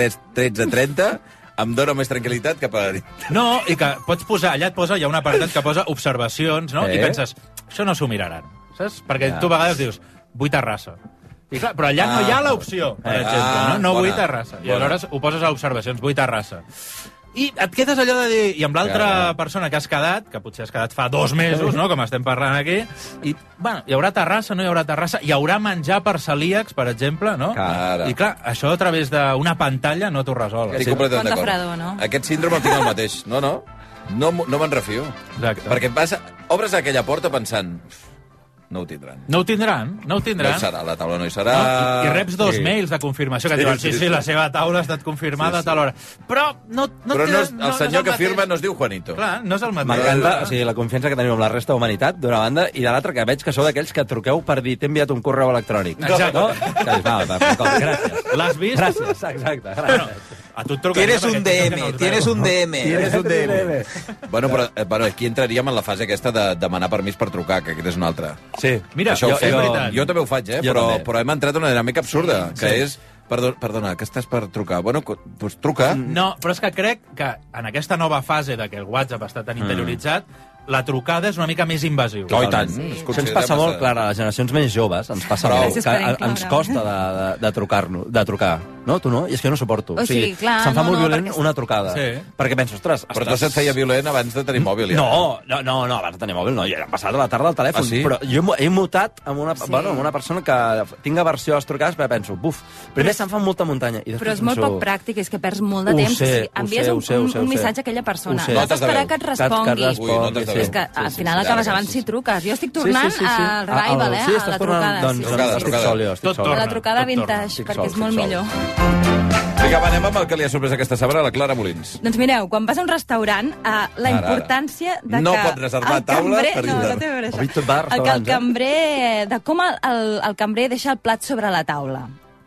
13:30, em dóna més tranquil·litat que per... No, i que pots posar, allà hi ha un apartat que posa observacions, no? I penses, això no s'ho miraran, saps? Perquè tu a vegades dius, vull Terrassa. I clar, però allà no hi ha l'opció, per exemple, no vull Terrassa. I aleshores ho poses a observacions, vull Terrassa. I et quedes allò de dir... I amb l'altra persona que has quedat, que potser has quedat fa 2 mesos, no?, com estem parlant aquí, i, bueno, hi haurà terrassa, no hi haurà terrassa, hi haurà menjar per celíacs, per exemple, no? Cara. I clar, això a través d'una pantalla no t'ho resol. Estic completament d'acord. Fredor, no? Aquest síndrome el tinc el mateix. No me'n refio. Exacte. Perquè obres aquella porta pensant... No ho tindran. No ho tindran. No hi serà, la taula no hi serà... I reps 2 mails de confirmació que diuen, sí, la seva taula ha estat confirmada a tal hora. Però el senyor que firma no es diu Juanito. Clar, no és el mateix. M'encanta, o sigui, la confiança que tenim amb la resta de humanitat, d'una banda, i de l'altra que veig que sou d'aquells que truqueu per dir t'he enviat un correu electrònic. Exacte. No? Gràcies. L'has vist? Gràcies, exacte. Gràcies. A tu et trucaria Tienes un DM. Bueno, però aquí entraríem en la fase aquesta de demanar permís per trucar, que aquest és un altre. Sí. Mira, jo també ho faig, però hem entrat en una dinàmica absurda, que és... Perdona, que estàs per trucar. Bueno, doncs truca. No, però és que crec que en aquesta nova fase de que el WhatsApp està tan interioritzat, la trucada és una mica més invasiu. Oh, i tant. Això ens passa molt, clar, a les generacions més joves, ens passa molt, que ens costa de trucar. No, tu no? I és que jo no suporto. O sigui, clar, se'm fa molt violent una trucada. Sí. Perquè penso, ostres... Però tu se't feia violent abans de tenir mòbil, ja. No, abans de tenir mòbil no. Ja he passat a la tarda al telèfon. Sí? Però jo he mutat amb una persona que tinc aversió a les trucades, perquè penso, primer se'm fa molta muntanya. I però és molt poc pràctic, és que perds molt de temps. Envies un missatge a aquella persona. Has d'esperar que et respongui. És que al final acabes abans si truques. Jo estic tornant al revival, a la trucada. Doncs estic sol, jo. A la trucada vintage, perquè és molt millor. Vinga, anem amb el que li ha sorprès aquesta setmana a la Clara Molins. Doncs mireu, quan vas a un restaurant, la importància de que... No pots reservar taula per internet. No té a veure això. El cambrer, de com el cambrer deixa el plat sobre la taula.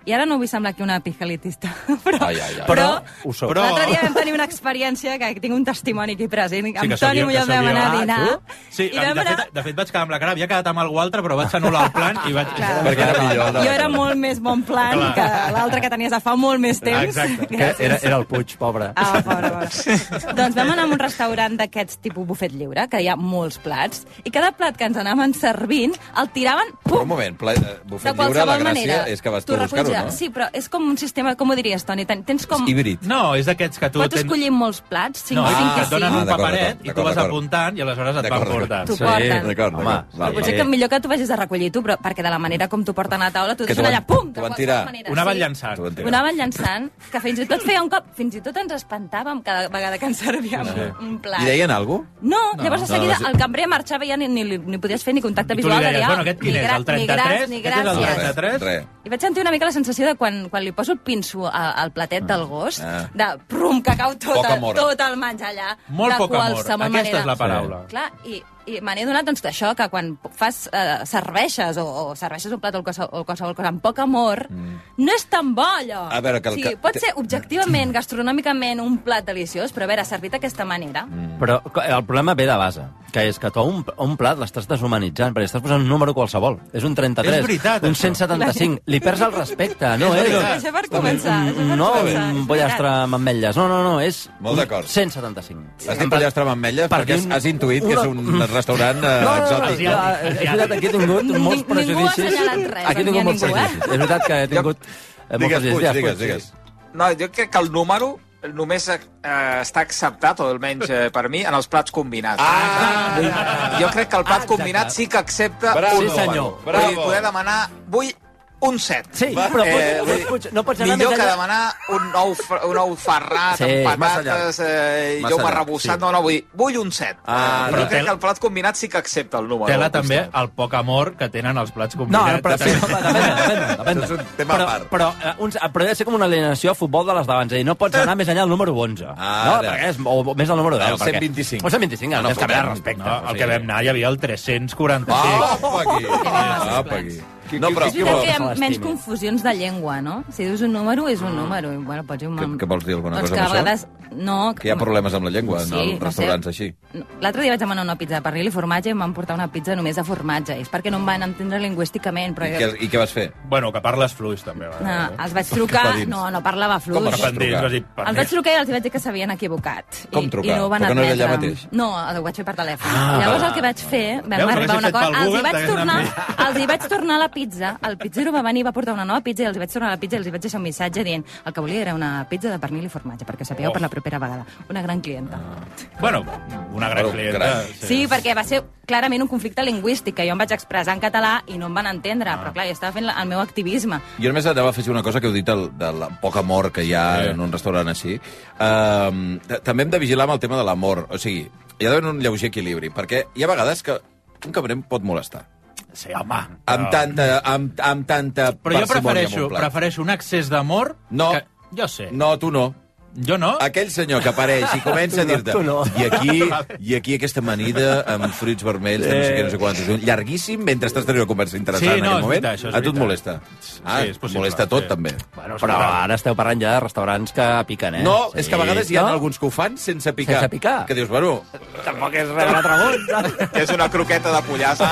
I ara no vull semblar aquí una pizcalitista, però l'altre dia vam tenir una experiència que tinc un testimoni aquí present. Amb Toni Muñoz vam anar a dinar. Sí, de fet vaig quedar amb la cara, havia quedat amb algú altre, però vaig anul·lar el plan i vaig... Perquè era millor. Jo era molt més bon plan que l'altre que tenies de fa molt més temps. Era el Puig, pobre. Pobre. Doncs vam anar a un restaurant d'aquests tipus bufet lliure, que hi ha molts plats, i cada plat que ens anaven servint el tiraven... Però un moment, bufet lliure, la gràcia és que vas tu a buscar-ho, no? Sí, però és com un sistema, com ho diries, Toni? Tens com... És híbrid. No, és d'aquests que tu... Pots escollir molts plats, 5 que 5. Et donen un paperet i tu vas apuntant i aleshores et van portant. T'ho porten. D'acord, home. Potser que millor que tu vagis a recollir tu, però perquè de la manera com t'ho porten a taula, tu deixes allà, pum! T'ho van tirar. Una van llançant. Una van llançant, que fins i tot feia un cop, fins i tot ens espantàvem cada vegada que ens servíem un plat. I deien alguna cosa? No, llavors de seguida el cambrer marxava i ja ni podies fer ni contacte visual. I tu li deies, bueno, aquest quin és? El 33? Ni gràcies. I vaig sentir una mica la sensació de quan li poso el pinso al platet del gos, de prum, que cau tot el menjar allà. Molt poc amor, aquesta és la paraula. Clar, i me n'he donat doncs, això, que quan serveixes o serveixes un plat o qualsevol cosa amb poc amor, no és tan bo, allò. A veure, pot ser objectivament, gastronòmicament, un plat deliciós, però a veure, servit d'aquesta manera... Però el problema ve de base, que és que tu un plat l'estàs deshumanitzant, perquè estàs posant un número qualsevol. És un 33, és veritat, un 175. Li perds el respecte. No és això per començar. No, un pollastre amb ametlles. No, és molt d'acord. 175. Has dit pollastre amb ametlles perquè has intuït que és un restaurant exòtic. És veritat, aquí he tingut molts prejudicis. Ningú ha assenyalat res. Aquí he tingut molts prejudicis. És veritat que he tingut molts prejudicis. Digues. No, jo crec que el número només està acceptat, o almenys per mi, en els plats combinats. Jo crec que el plat combinat sí que accepta un número. Vull poder demanar... Vull un 7. Sí, però no pots anar millor que demanar un ou ferrat amb patates i jo arrebossat. No, vull un 7. Però crec que el plat combinat sí que accepta el número. Tela també el poc amor que tenen els plats combinats. No, depèn. Però ha de ser com una alienació a futbol de les d'abans. És a dir, no pots anar més enllà del número 11. O més del número 10. El 125. El 125, no és que respecte. El que vam anar hi havia el 346. Apa, aquí. No, però que hi ha menys confusions de llengua, no? Si dius un número, és un número. Bueno, pots dir què vols dir, alguna cosa amb això? No, que hi ha problemes amb la llengua en els restaurants així. L'altre dia vaig demanar una pizza de pernil i formatge i em van portar una pizza només de formatge. És perquè no em van entendre lingüísticament. Però... I què vas fer? Bueno, que parles fluix, també. Els vaig trucar... No parlava fluix. Com vas trucar? Els vaig trucar i els vaig dir que s'havien equivocat. Com trucar? I no ho van admetre. No era allà mateix? No, ho vaig fer per telèfon. Llavors el que vaig fer... Vam arribar a un acord. Els hi vaig tornar la pizza. El pizzero va venir, va portar una nova pizza i els hi vaig tornar la pizza i els hi vaig deixar un missatge dient el que volia era una pizza de pernil i formatge, perquè sapigueu per la propera vegada. Una gran clienta. Bueno, una gran clienta. Sí, perquè va ser clarament un conflicte lingüístic, que jo em vaig expressar en català i no em van entendre, però clar, jo estava fent el meu activisme. Jo només anava a afegir una cosa que heu dit del poc amor que hi ha en un restaurant així. També hem de vigilar amb el tema de l'amor. O sigui, hi ha d'haver un lleuger equilibri, perquè hi ha vegades que un cambrer pot molestar. Sí, home. Amb tanta però jo prefereixo un excés d'amor que... Jo sé. No, tu no. Jo no? Aquell senyor que apareix i comença a dir-te i aquí aquesta amanida amb fruits vermells, no sé què, no sé quantos, llarguíssim, mentre estàs tenint una conversa interessant en aquell moment, a tu et molesta. Molesta tot, també. Però ara esteu parlant ja de restaurants que piquen, No, és que a vegades hi ha alguns que ho fan sense picar. Sense picar? Que dius, bueno... Tampoc és res l'altre món. És una croqueta de pollastre,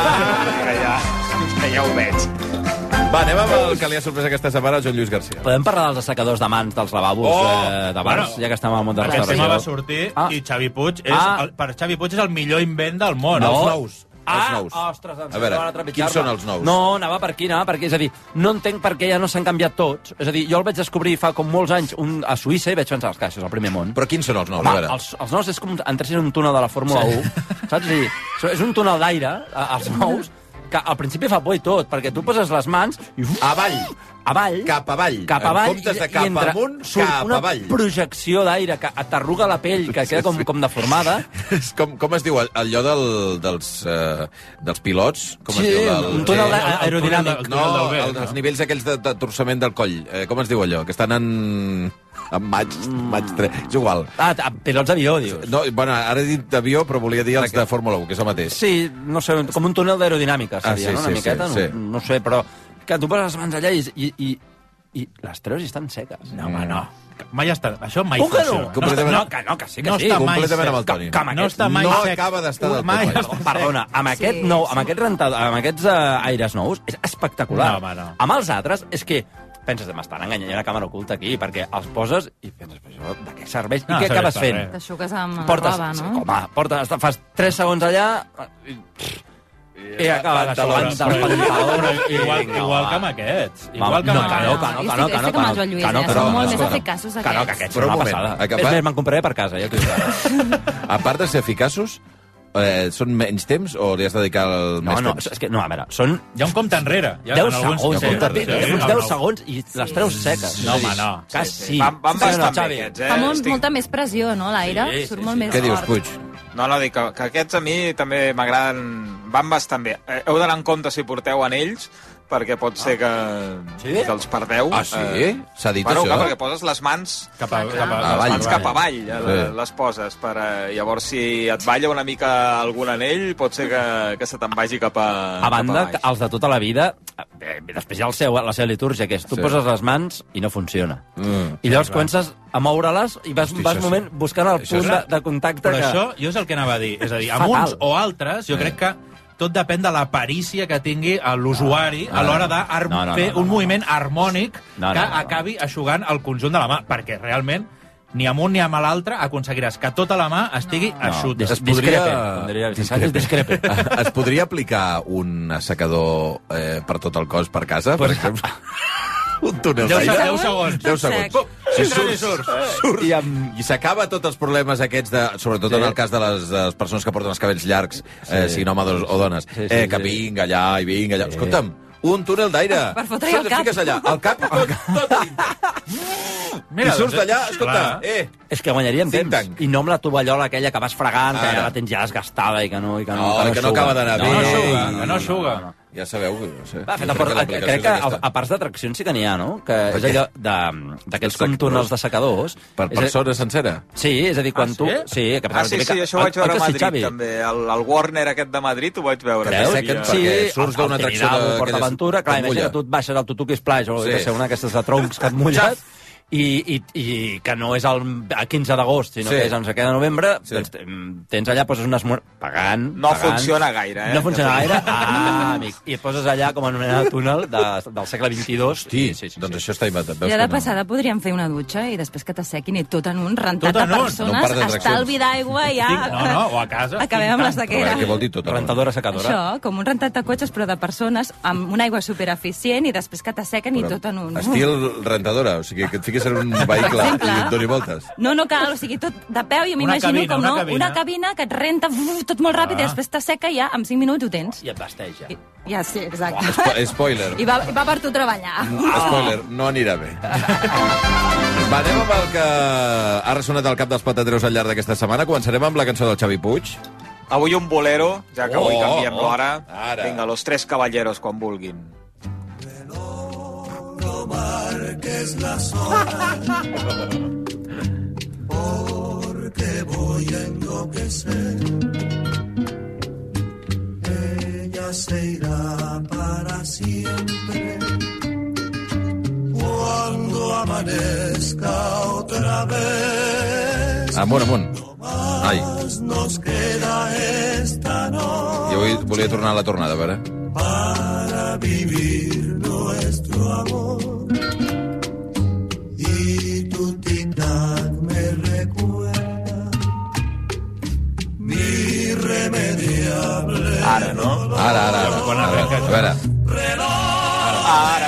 que ja ho veig. Va, anem amb el que li ha sorprès aquesta setmana a Joan Lluís García. Podem parlar dels assecadors de mans dels lavabos de bars, ja que estem al món de restauració. Aquest tema va sortir i Xavi Puig per Xavi Puig és el millor invent del món. Els nous. Ostres, a veure, quins són els nous? No, anava per aquí. És a dir, no entenc per què ja no s'han canviat tots. És a dir, jo el vaig descobrir fa com molts anys a Suïssa i vaig pensar, els caixes, el primer món. Però quins són els nous? Home, els nous és com entressin en un túnel de la Fórmula 1. Saps? És a dir, és un túnel d'aire, els nous, que al principi fa por i tot, perquè tu poses les mans i... Avall. Cap avall. En comptes de cap amunt, cap avall. Una projecció d'aire que t'arruga la pell, que queda com deformada. Com es diu allò dels pilots? Sí, un túnel aerodinàmic. No, els nivells aquells de torçament del coll. Com es diu allò? Que estan en maig 3. És igual. Pilots d'avió, dius. No, bueno, ara he dit d'avió, però volia dir els de Fórmula 1, que és el mateix. Sí, no sé, com un túnel d'aerodinàmica seria, no? Una miqueta, no sé, però que tu poses les mans allà i i les treus i estan seques. No, home, no. Mai està... Això mai Com que funciona. no? Que sí, que sí. Completament amb el Toni. No està mai no sec. acaba d'estar del tot Mai mai. està Perdona, amb aquest nou, amb aquest rentador, amb aquests aires nous, és espectacular. No, home, no. Amb els altres, és que penses, m'estan enganyant, hi ha una càmera oculta aquí, perquè els poses i penses, però això de què serveix? No, I què serveix acabes per fent? res. T'aixuques amb la Portes, bava, no? fas 3 segons allà i acaba Igual que amb aquests. Igual que amb aquests. És com els Lluís, són molt més eficaços que aquests. aquests són una passada. És més, me'n compraré per casa, ja t'ho dic. A part de ser eficaços, són menys temps o li has de dedicar més temps? És que, no, a veure, són... Hi ha un compte enrere. 10 segons, uns 10 segons i les treus seques. No, home, no. Quasi. Van bastant bé aquests, Fa molta més pressió, no, l'aire? Surt molt més Què dius, fort. Puig? No, dic que aquests a mi també m'agraden, van bastant bé. Heu d'anar en compte si porteu anells, perquè pot ser que els perdeu. Ah, sí? S'ha dit això? això? Perquè poses les mans cap avall, les poses. Llavors, si et balla una mica algun anell, pot ser que se te'n vagi cap a banda, baix. els de tota la vida, després hi ha la seva litúrgia, que és tu poses les mans i no funciona. I llavors comences a moure-les i vas un moment buscant el punt de contacte. Però això jo és el que anava a dir. És a dir, amb uns o altres, jo crec que tot depèn de la perícia que tingui l'usuari a l'hora de fer un moviment harmònic que acabi eixugant el conjunt de la mà, perquè realment ni amb un ni amb l'altre aconseguiràs que tota la mà estigui eixuta. Es podria aplicar un assecador per tot el cos per casa, per exemple? Un túnel d'aire? 10 segons. 10 segons. Si surt i s'acaba tots els problemes aquests, sobretot en el cas de les persones que porten els cabells llargs, siguin homes o dones, que vinga allà i vinga allà. Escolta'm, un túnel d'aire. Per fotre-hi el cap. Fiques allà, el cap tot i surts d'allà, escolta, és que guanyaríem temps. I no amb la tovallola aquella que vas fregant, que ja la tens ja desgastada i que no acaba d'anar bé. Que no eixuga. Ja sabeu que no sé. Crec que a parts d'atraccions sí que n'hi ha, no? Que és allò d'aquells com túnels de secadors. Per persona sencera? Sí, és a dir, quan tu... Sí, això ho vaig veure a Madrid, també. El Warner aquest de Madrid ho vaig veure. Sí, surts d'una atracció de... PortAventura, clar, imagina, tu et baixes al Tutuki Splash o una d'aquestes de troncs que et mulles, i que no és el 15 d'agost, sinó que és el 5 de novembre, doncs tens allà, poses unes... pagant... No funciona gaire, No funciona gaire? Amic. I et poses allà com en un túnel del segle XXII. Hosti, doncs això està inventat. Ja de passada podríem fer una dutxa i després que t'assequin i tot en un, rentat a persones, estalvi d'aigua i ja... No, o a casa. Acabem amb la sequera. Què vol dir tot? Rentadora, secadora. Això, com un rentat de cotxes, però de persones, amb una aigua supereficient i després que t'assequen i tot en un... Estil rentadora, o sigui, que et fiquis en un vehicle i et doni voltes. No cal, o sigui, tot de peu, jo m'imagino com no, una cabina que et renta tot molt ràpid i després t'asseca i ja en 5 minuts ho tens. I et vesteja. Ja, sí, exacte. Spoiler. I va per tu treballar. Spoiler, no anirà bé. Va, anem amb el que ha ressonat al cap dels patateros al llarg d'aquesta setmana. Començarem amb la cançó del Xavi Puig. Avui un bolero, ja que avui canviem l'hora. Vinga, los tres caballeros, quan vulguin. No marques las horas, porque voy a enloquecer. Ella se irá para siempre cuando amanezca otra vez. Amunt. Ai. Nos queda esta noche. Jo avui volia tornar a la tornada, a veure. Para vivir nuestro amor. Y tu tic-tac me recuerda mi irremediable. Ara, no? Ara. A veure. Ara.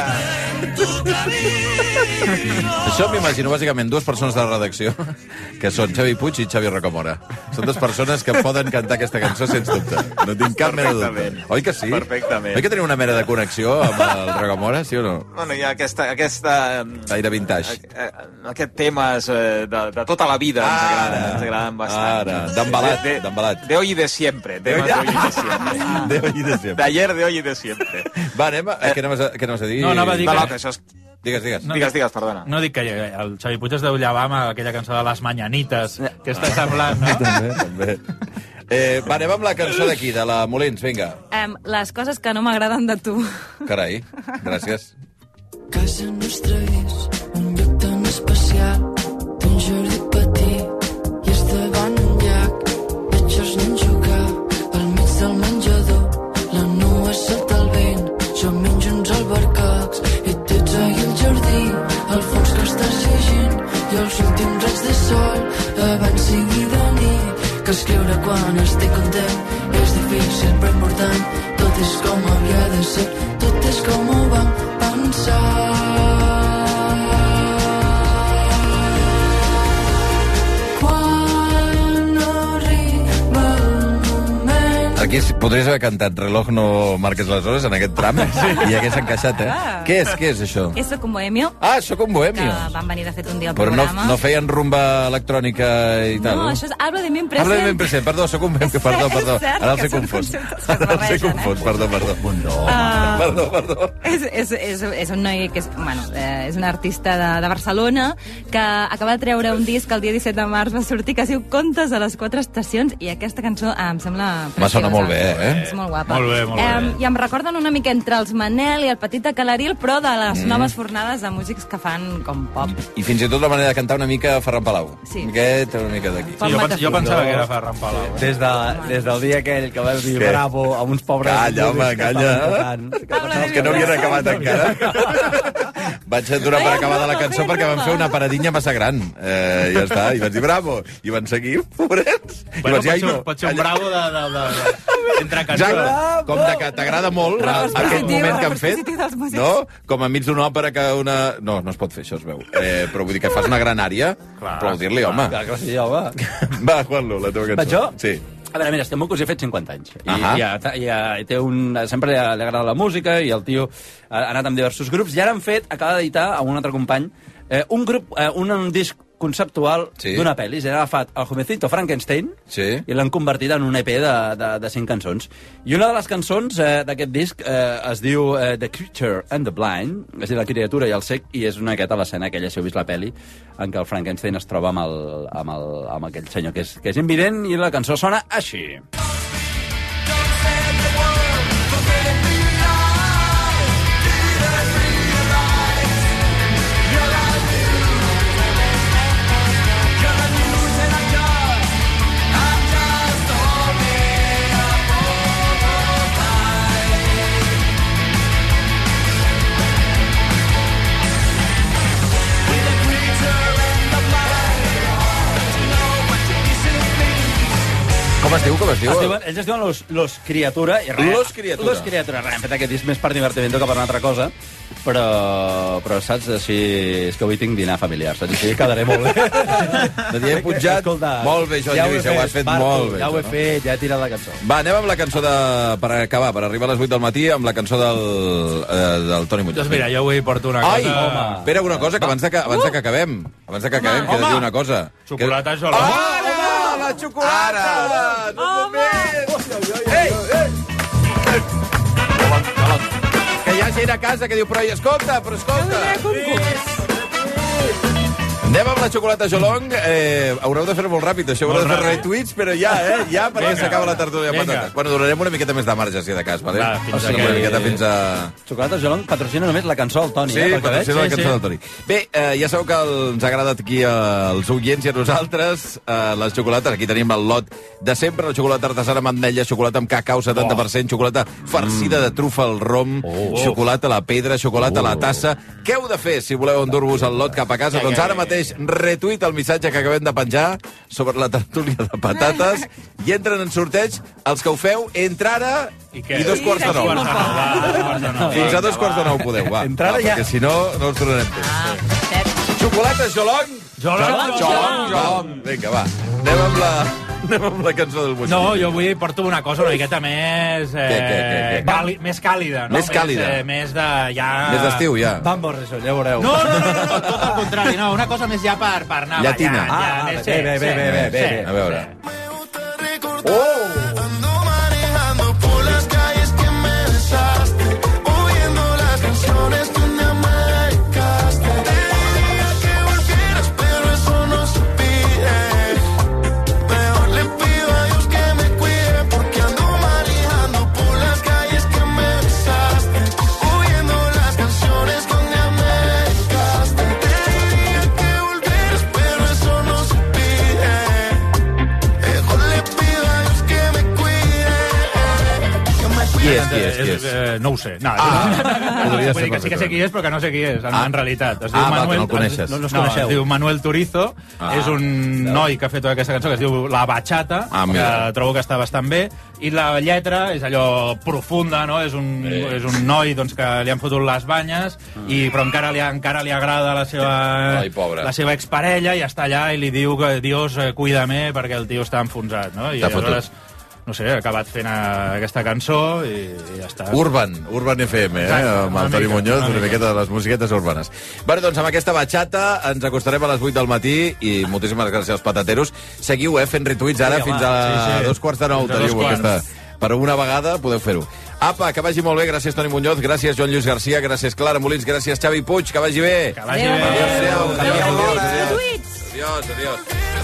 Això m'imagino bàsicament dues persones de la redacció, que són Xavi Puig i Xavi Rocamora. Són dues persones que poden cantar aquesta cançó sens dubte. No tinc cap mena de dubte. Oi que sí? Perfectament. Oi que teniu una mena de connexió amb el Rocamora, sí o no? Bueno, hi ha aquesta aire vintage. Aquest temes de tota la vida ens agraden bastant. Ara, d'embalat. De hoy y de siempre. Temes de hoy y de siempre. De hoy y de siempre. De ayer, de hoy y de siempre. Va, anem a... Què anaves a dir? No, anava a dir que això és... Digues, perdona. No dic que el Xavi Puig es deu llevar amb aquella cançó de les Mañanites, que està semblant, no? També. Va, anem amb la cançó d'aquí, de la Molins, vinga. Les coses que no m'agraden de tu. Carai, gràcies. Casa nostra és un lloc tan especial. Té un jardí petit i és davant un llac. Veig els nens jugar al mig del menjador. La nua sota el vent, jo menjo uns albercocs. I tu ets ahí al jardí, al fons que estàs llegint. I els últims raigs de sol abans sigui de nit. Que escriure quan estic content és difícil però important. Tot és com havia de ser, tot és com ho vam pensar. Aquí podries haver cantat Reloj no marques les hores en aquest tram i hagués encaixat, Què és això? És Soc un bohemio. Ah, Soc un bohemio. Que van venir de fet un dia al Però programa. no feien rumba electrònica i tal? No, això és Hablo de mi present. Hablo de mi present, perdó, Soc un bohemio, perdó. Ara els he confós. Ara els he confós, perdó. Perdó. És un noi que és un artista de Barcelona que acaba de treure un disc el dia 17 de març, va sortir, que es diu Contes a les 4 estacions, i aquesta cançó em sembla va sonar molt bé, És molt guapa. Molt bé. I em recorden una mica entre els Manel i el Petit Acalaril, però de les noves fornades de músics que fan com pop. I fins i tot la manera de cantar una mica Ferran Palau. Sí. Una mica d'aquí. Sí, jo pensava que era Ferran Palau. Des del dia aquell que vas dir bravo a uns pobres... Calla. Que no havien acabat encara. Vaig donar per acabada la cançó perquè van fer una paradinha massa gran. Ja està, i vaig dir bravo. I van seguir, pobrets. Bueno, pot ser un bravo entre cançons. Com que t'agrada molt aquest moment que han fet, no? Com enmig d'una òpera que una... No es pot fer, això es veu. Però vull dir que fas una gran àrea, aplaudir-li, home. Clar que sí, home. Va, Juanlo, la teva cançó. Vaig jo? Sí. A veure, mira, estem molt que us he fet 50 anys. I té sempre li agrada la música i el tio ha anat amb diversos grups i ara han fet, acaba d'editar amb un altre company, un disc conceptual d'una pel·li. Han agafat el Jovencito Frankenstein i l'han convertit en un EP de 5 cançons. I una de les cançons d'aquest disc es diu The Creature and the Blind, és a dir, la criatura i el cec, i és una miqueta l'escena aquella, si heu vist la pel·li, en què el Frankenstein es troba amb aquell senyor que és invident, i la cançó sona així. Com es diu? Ells es diuen Los Criatura. Los Criatura. Han fet aquest disc més per divertiment que per una altra cosa. Però saps, així... És que avui tinc dinar familiar, saps? Així quedaré molt bé. No t'hi he putjat. Molt bé, Joan Lluís, ho has fet molt bé. Ja ho he fet, ja he tirat la cançó. Va, anem amb la cançó per acabar, per arribar a les 8 del matí, amb la cançó del Toni Muñoz. Doncs mira, jo avui porto una cosa... Ai, espera, una cosa, que abans que acabem, que he de dir una cosa. Xocolata Jolong. La xocolata! Home! Ei! Que hi ha gent a casa que diu, però escolta! Anem amb la xocolata Jolong. Haureu de fer molt ràpid, això haureu de fer retuits, però ja, perquè s'acaba la tertúlia de patates. Bueno, donarem una miqueta més de marge, si de cas, vale? Una miqueta fins a... Xocolata Jolong patrocina només la cançó del Toni, Sí, patrocina la cançó del Toni. Bé, ja sabeu que ens ha agradat aquí als oients i a nosaltres les xocolates. Aquí tenim el lot de sempre, la xocolata artesana amb ametlla, xocolata amb cacau, 70%, xocolata farcida de trufa al rom, xocolata a la pedra, xocolata a la tassa. Què heu de fer si voleu endur-vos el lot cap a casa? Doncs ara mateix retuit el missatge que acabem de penjar sobre la tertúlia de patates i entren en sorteig els que ho feu entre ara i 8:45. Fins a 8:45 podeu, va, perquè si no els tornarem temps. Xocolata Jolong. Jolong. Vinga, va, anem amb la cançó del Moixí. No, jo avui porto una cosa una miqueta més... més càlida, no? Més càlida. Més de... Més d'estiu, ja. Van Morrison, ja veureu. No, tot al contrari, no, una cosa més ja per anar llatina. Bé. A veure. Ando manejando por las calles que me besaste, oyendo las canciones que un día me dedicaste. Te diría que volvieras, pero eso no se pide. Mejor le pido a Dios que me cuide, porque ando manejando por las calles que me besaste, oyendo las canciones que un día me Qui és? No ho sé. Podria Vull dir que sí que sé qui és, però que no sé qui és, en realitat. Es diu no Manuel, el coneixes. No es diu Manuel Turizo, és un noi que ha fet tota aquesta cançó que es diu La Bachata, que trobo que està bastant bé, i la lletra és allò profunda, no? És un noi que li han fotut les banyes, però encara li agrada la seva exparella i està allà i li diu que Dios, cuídame, perquè el tio està enfonsat, no? I aleshores, no sé, ha acabat fent aquesta cançó i ja està. Urban FM, amb el Toni Muñoz, una miqueta de les musiquetes urbanes. Bé, doncs amb aquesta batxata ens acostarem a les 8 del matí i moltíssimes gràcies als patateros. Seguiu, fins ara, fins a 8:45 teniu aquesta... Per una vegada podeu fer-ho. Apa, que vagi molt bé, gràcies Toni Muñoz, gràcies Joan Lluís Garcia, gràcies Clara Molins, gràcies Xavi Puig, que vagi bé. Que vagi bé. Adiós.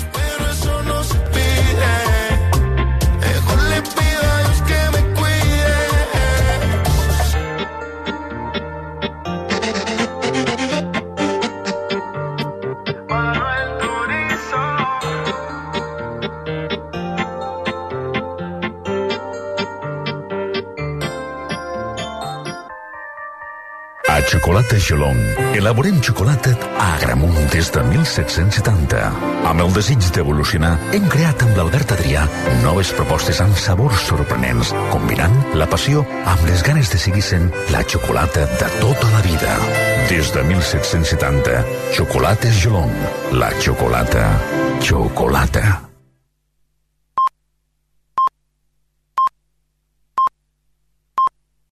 A Xocolata Gelong elaborem xocolata a Agramunt des de 1770. Amb el desig d'evolucionar, hem creat amb l'Albert Adrià noves propostes amb sabors sorprenents, combinant la passió amb les ganes de seguir sent la xocolata de tota la vida. Des de 1770, Xocolates Gelong. La xocolata.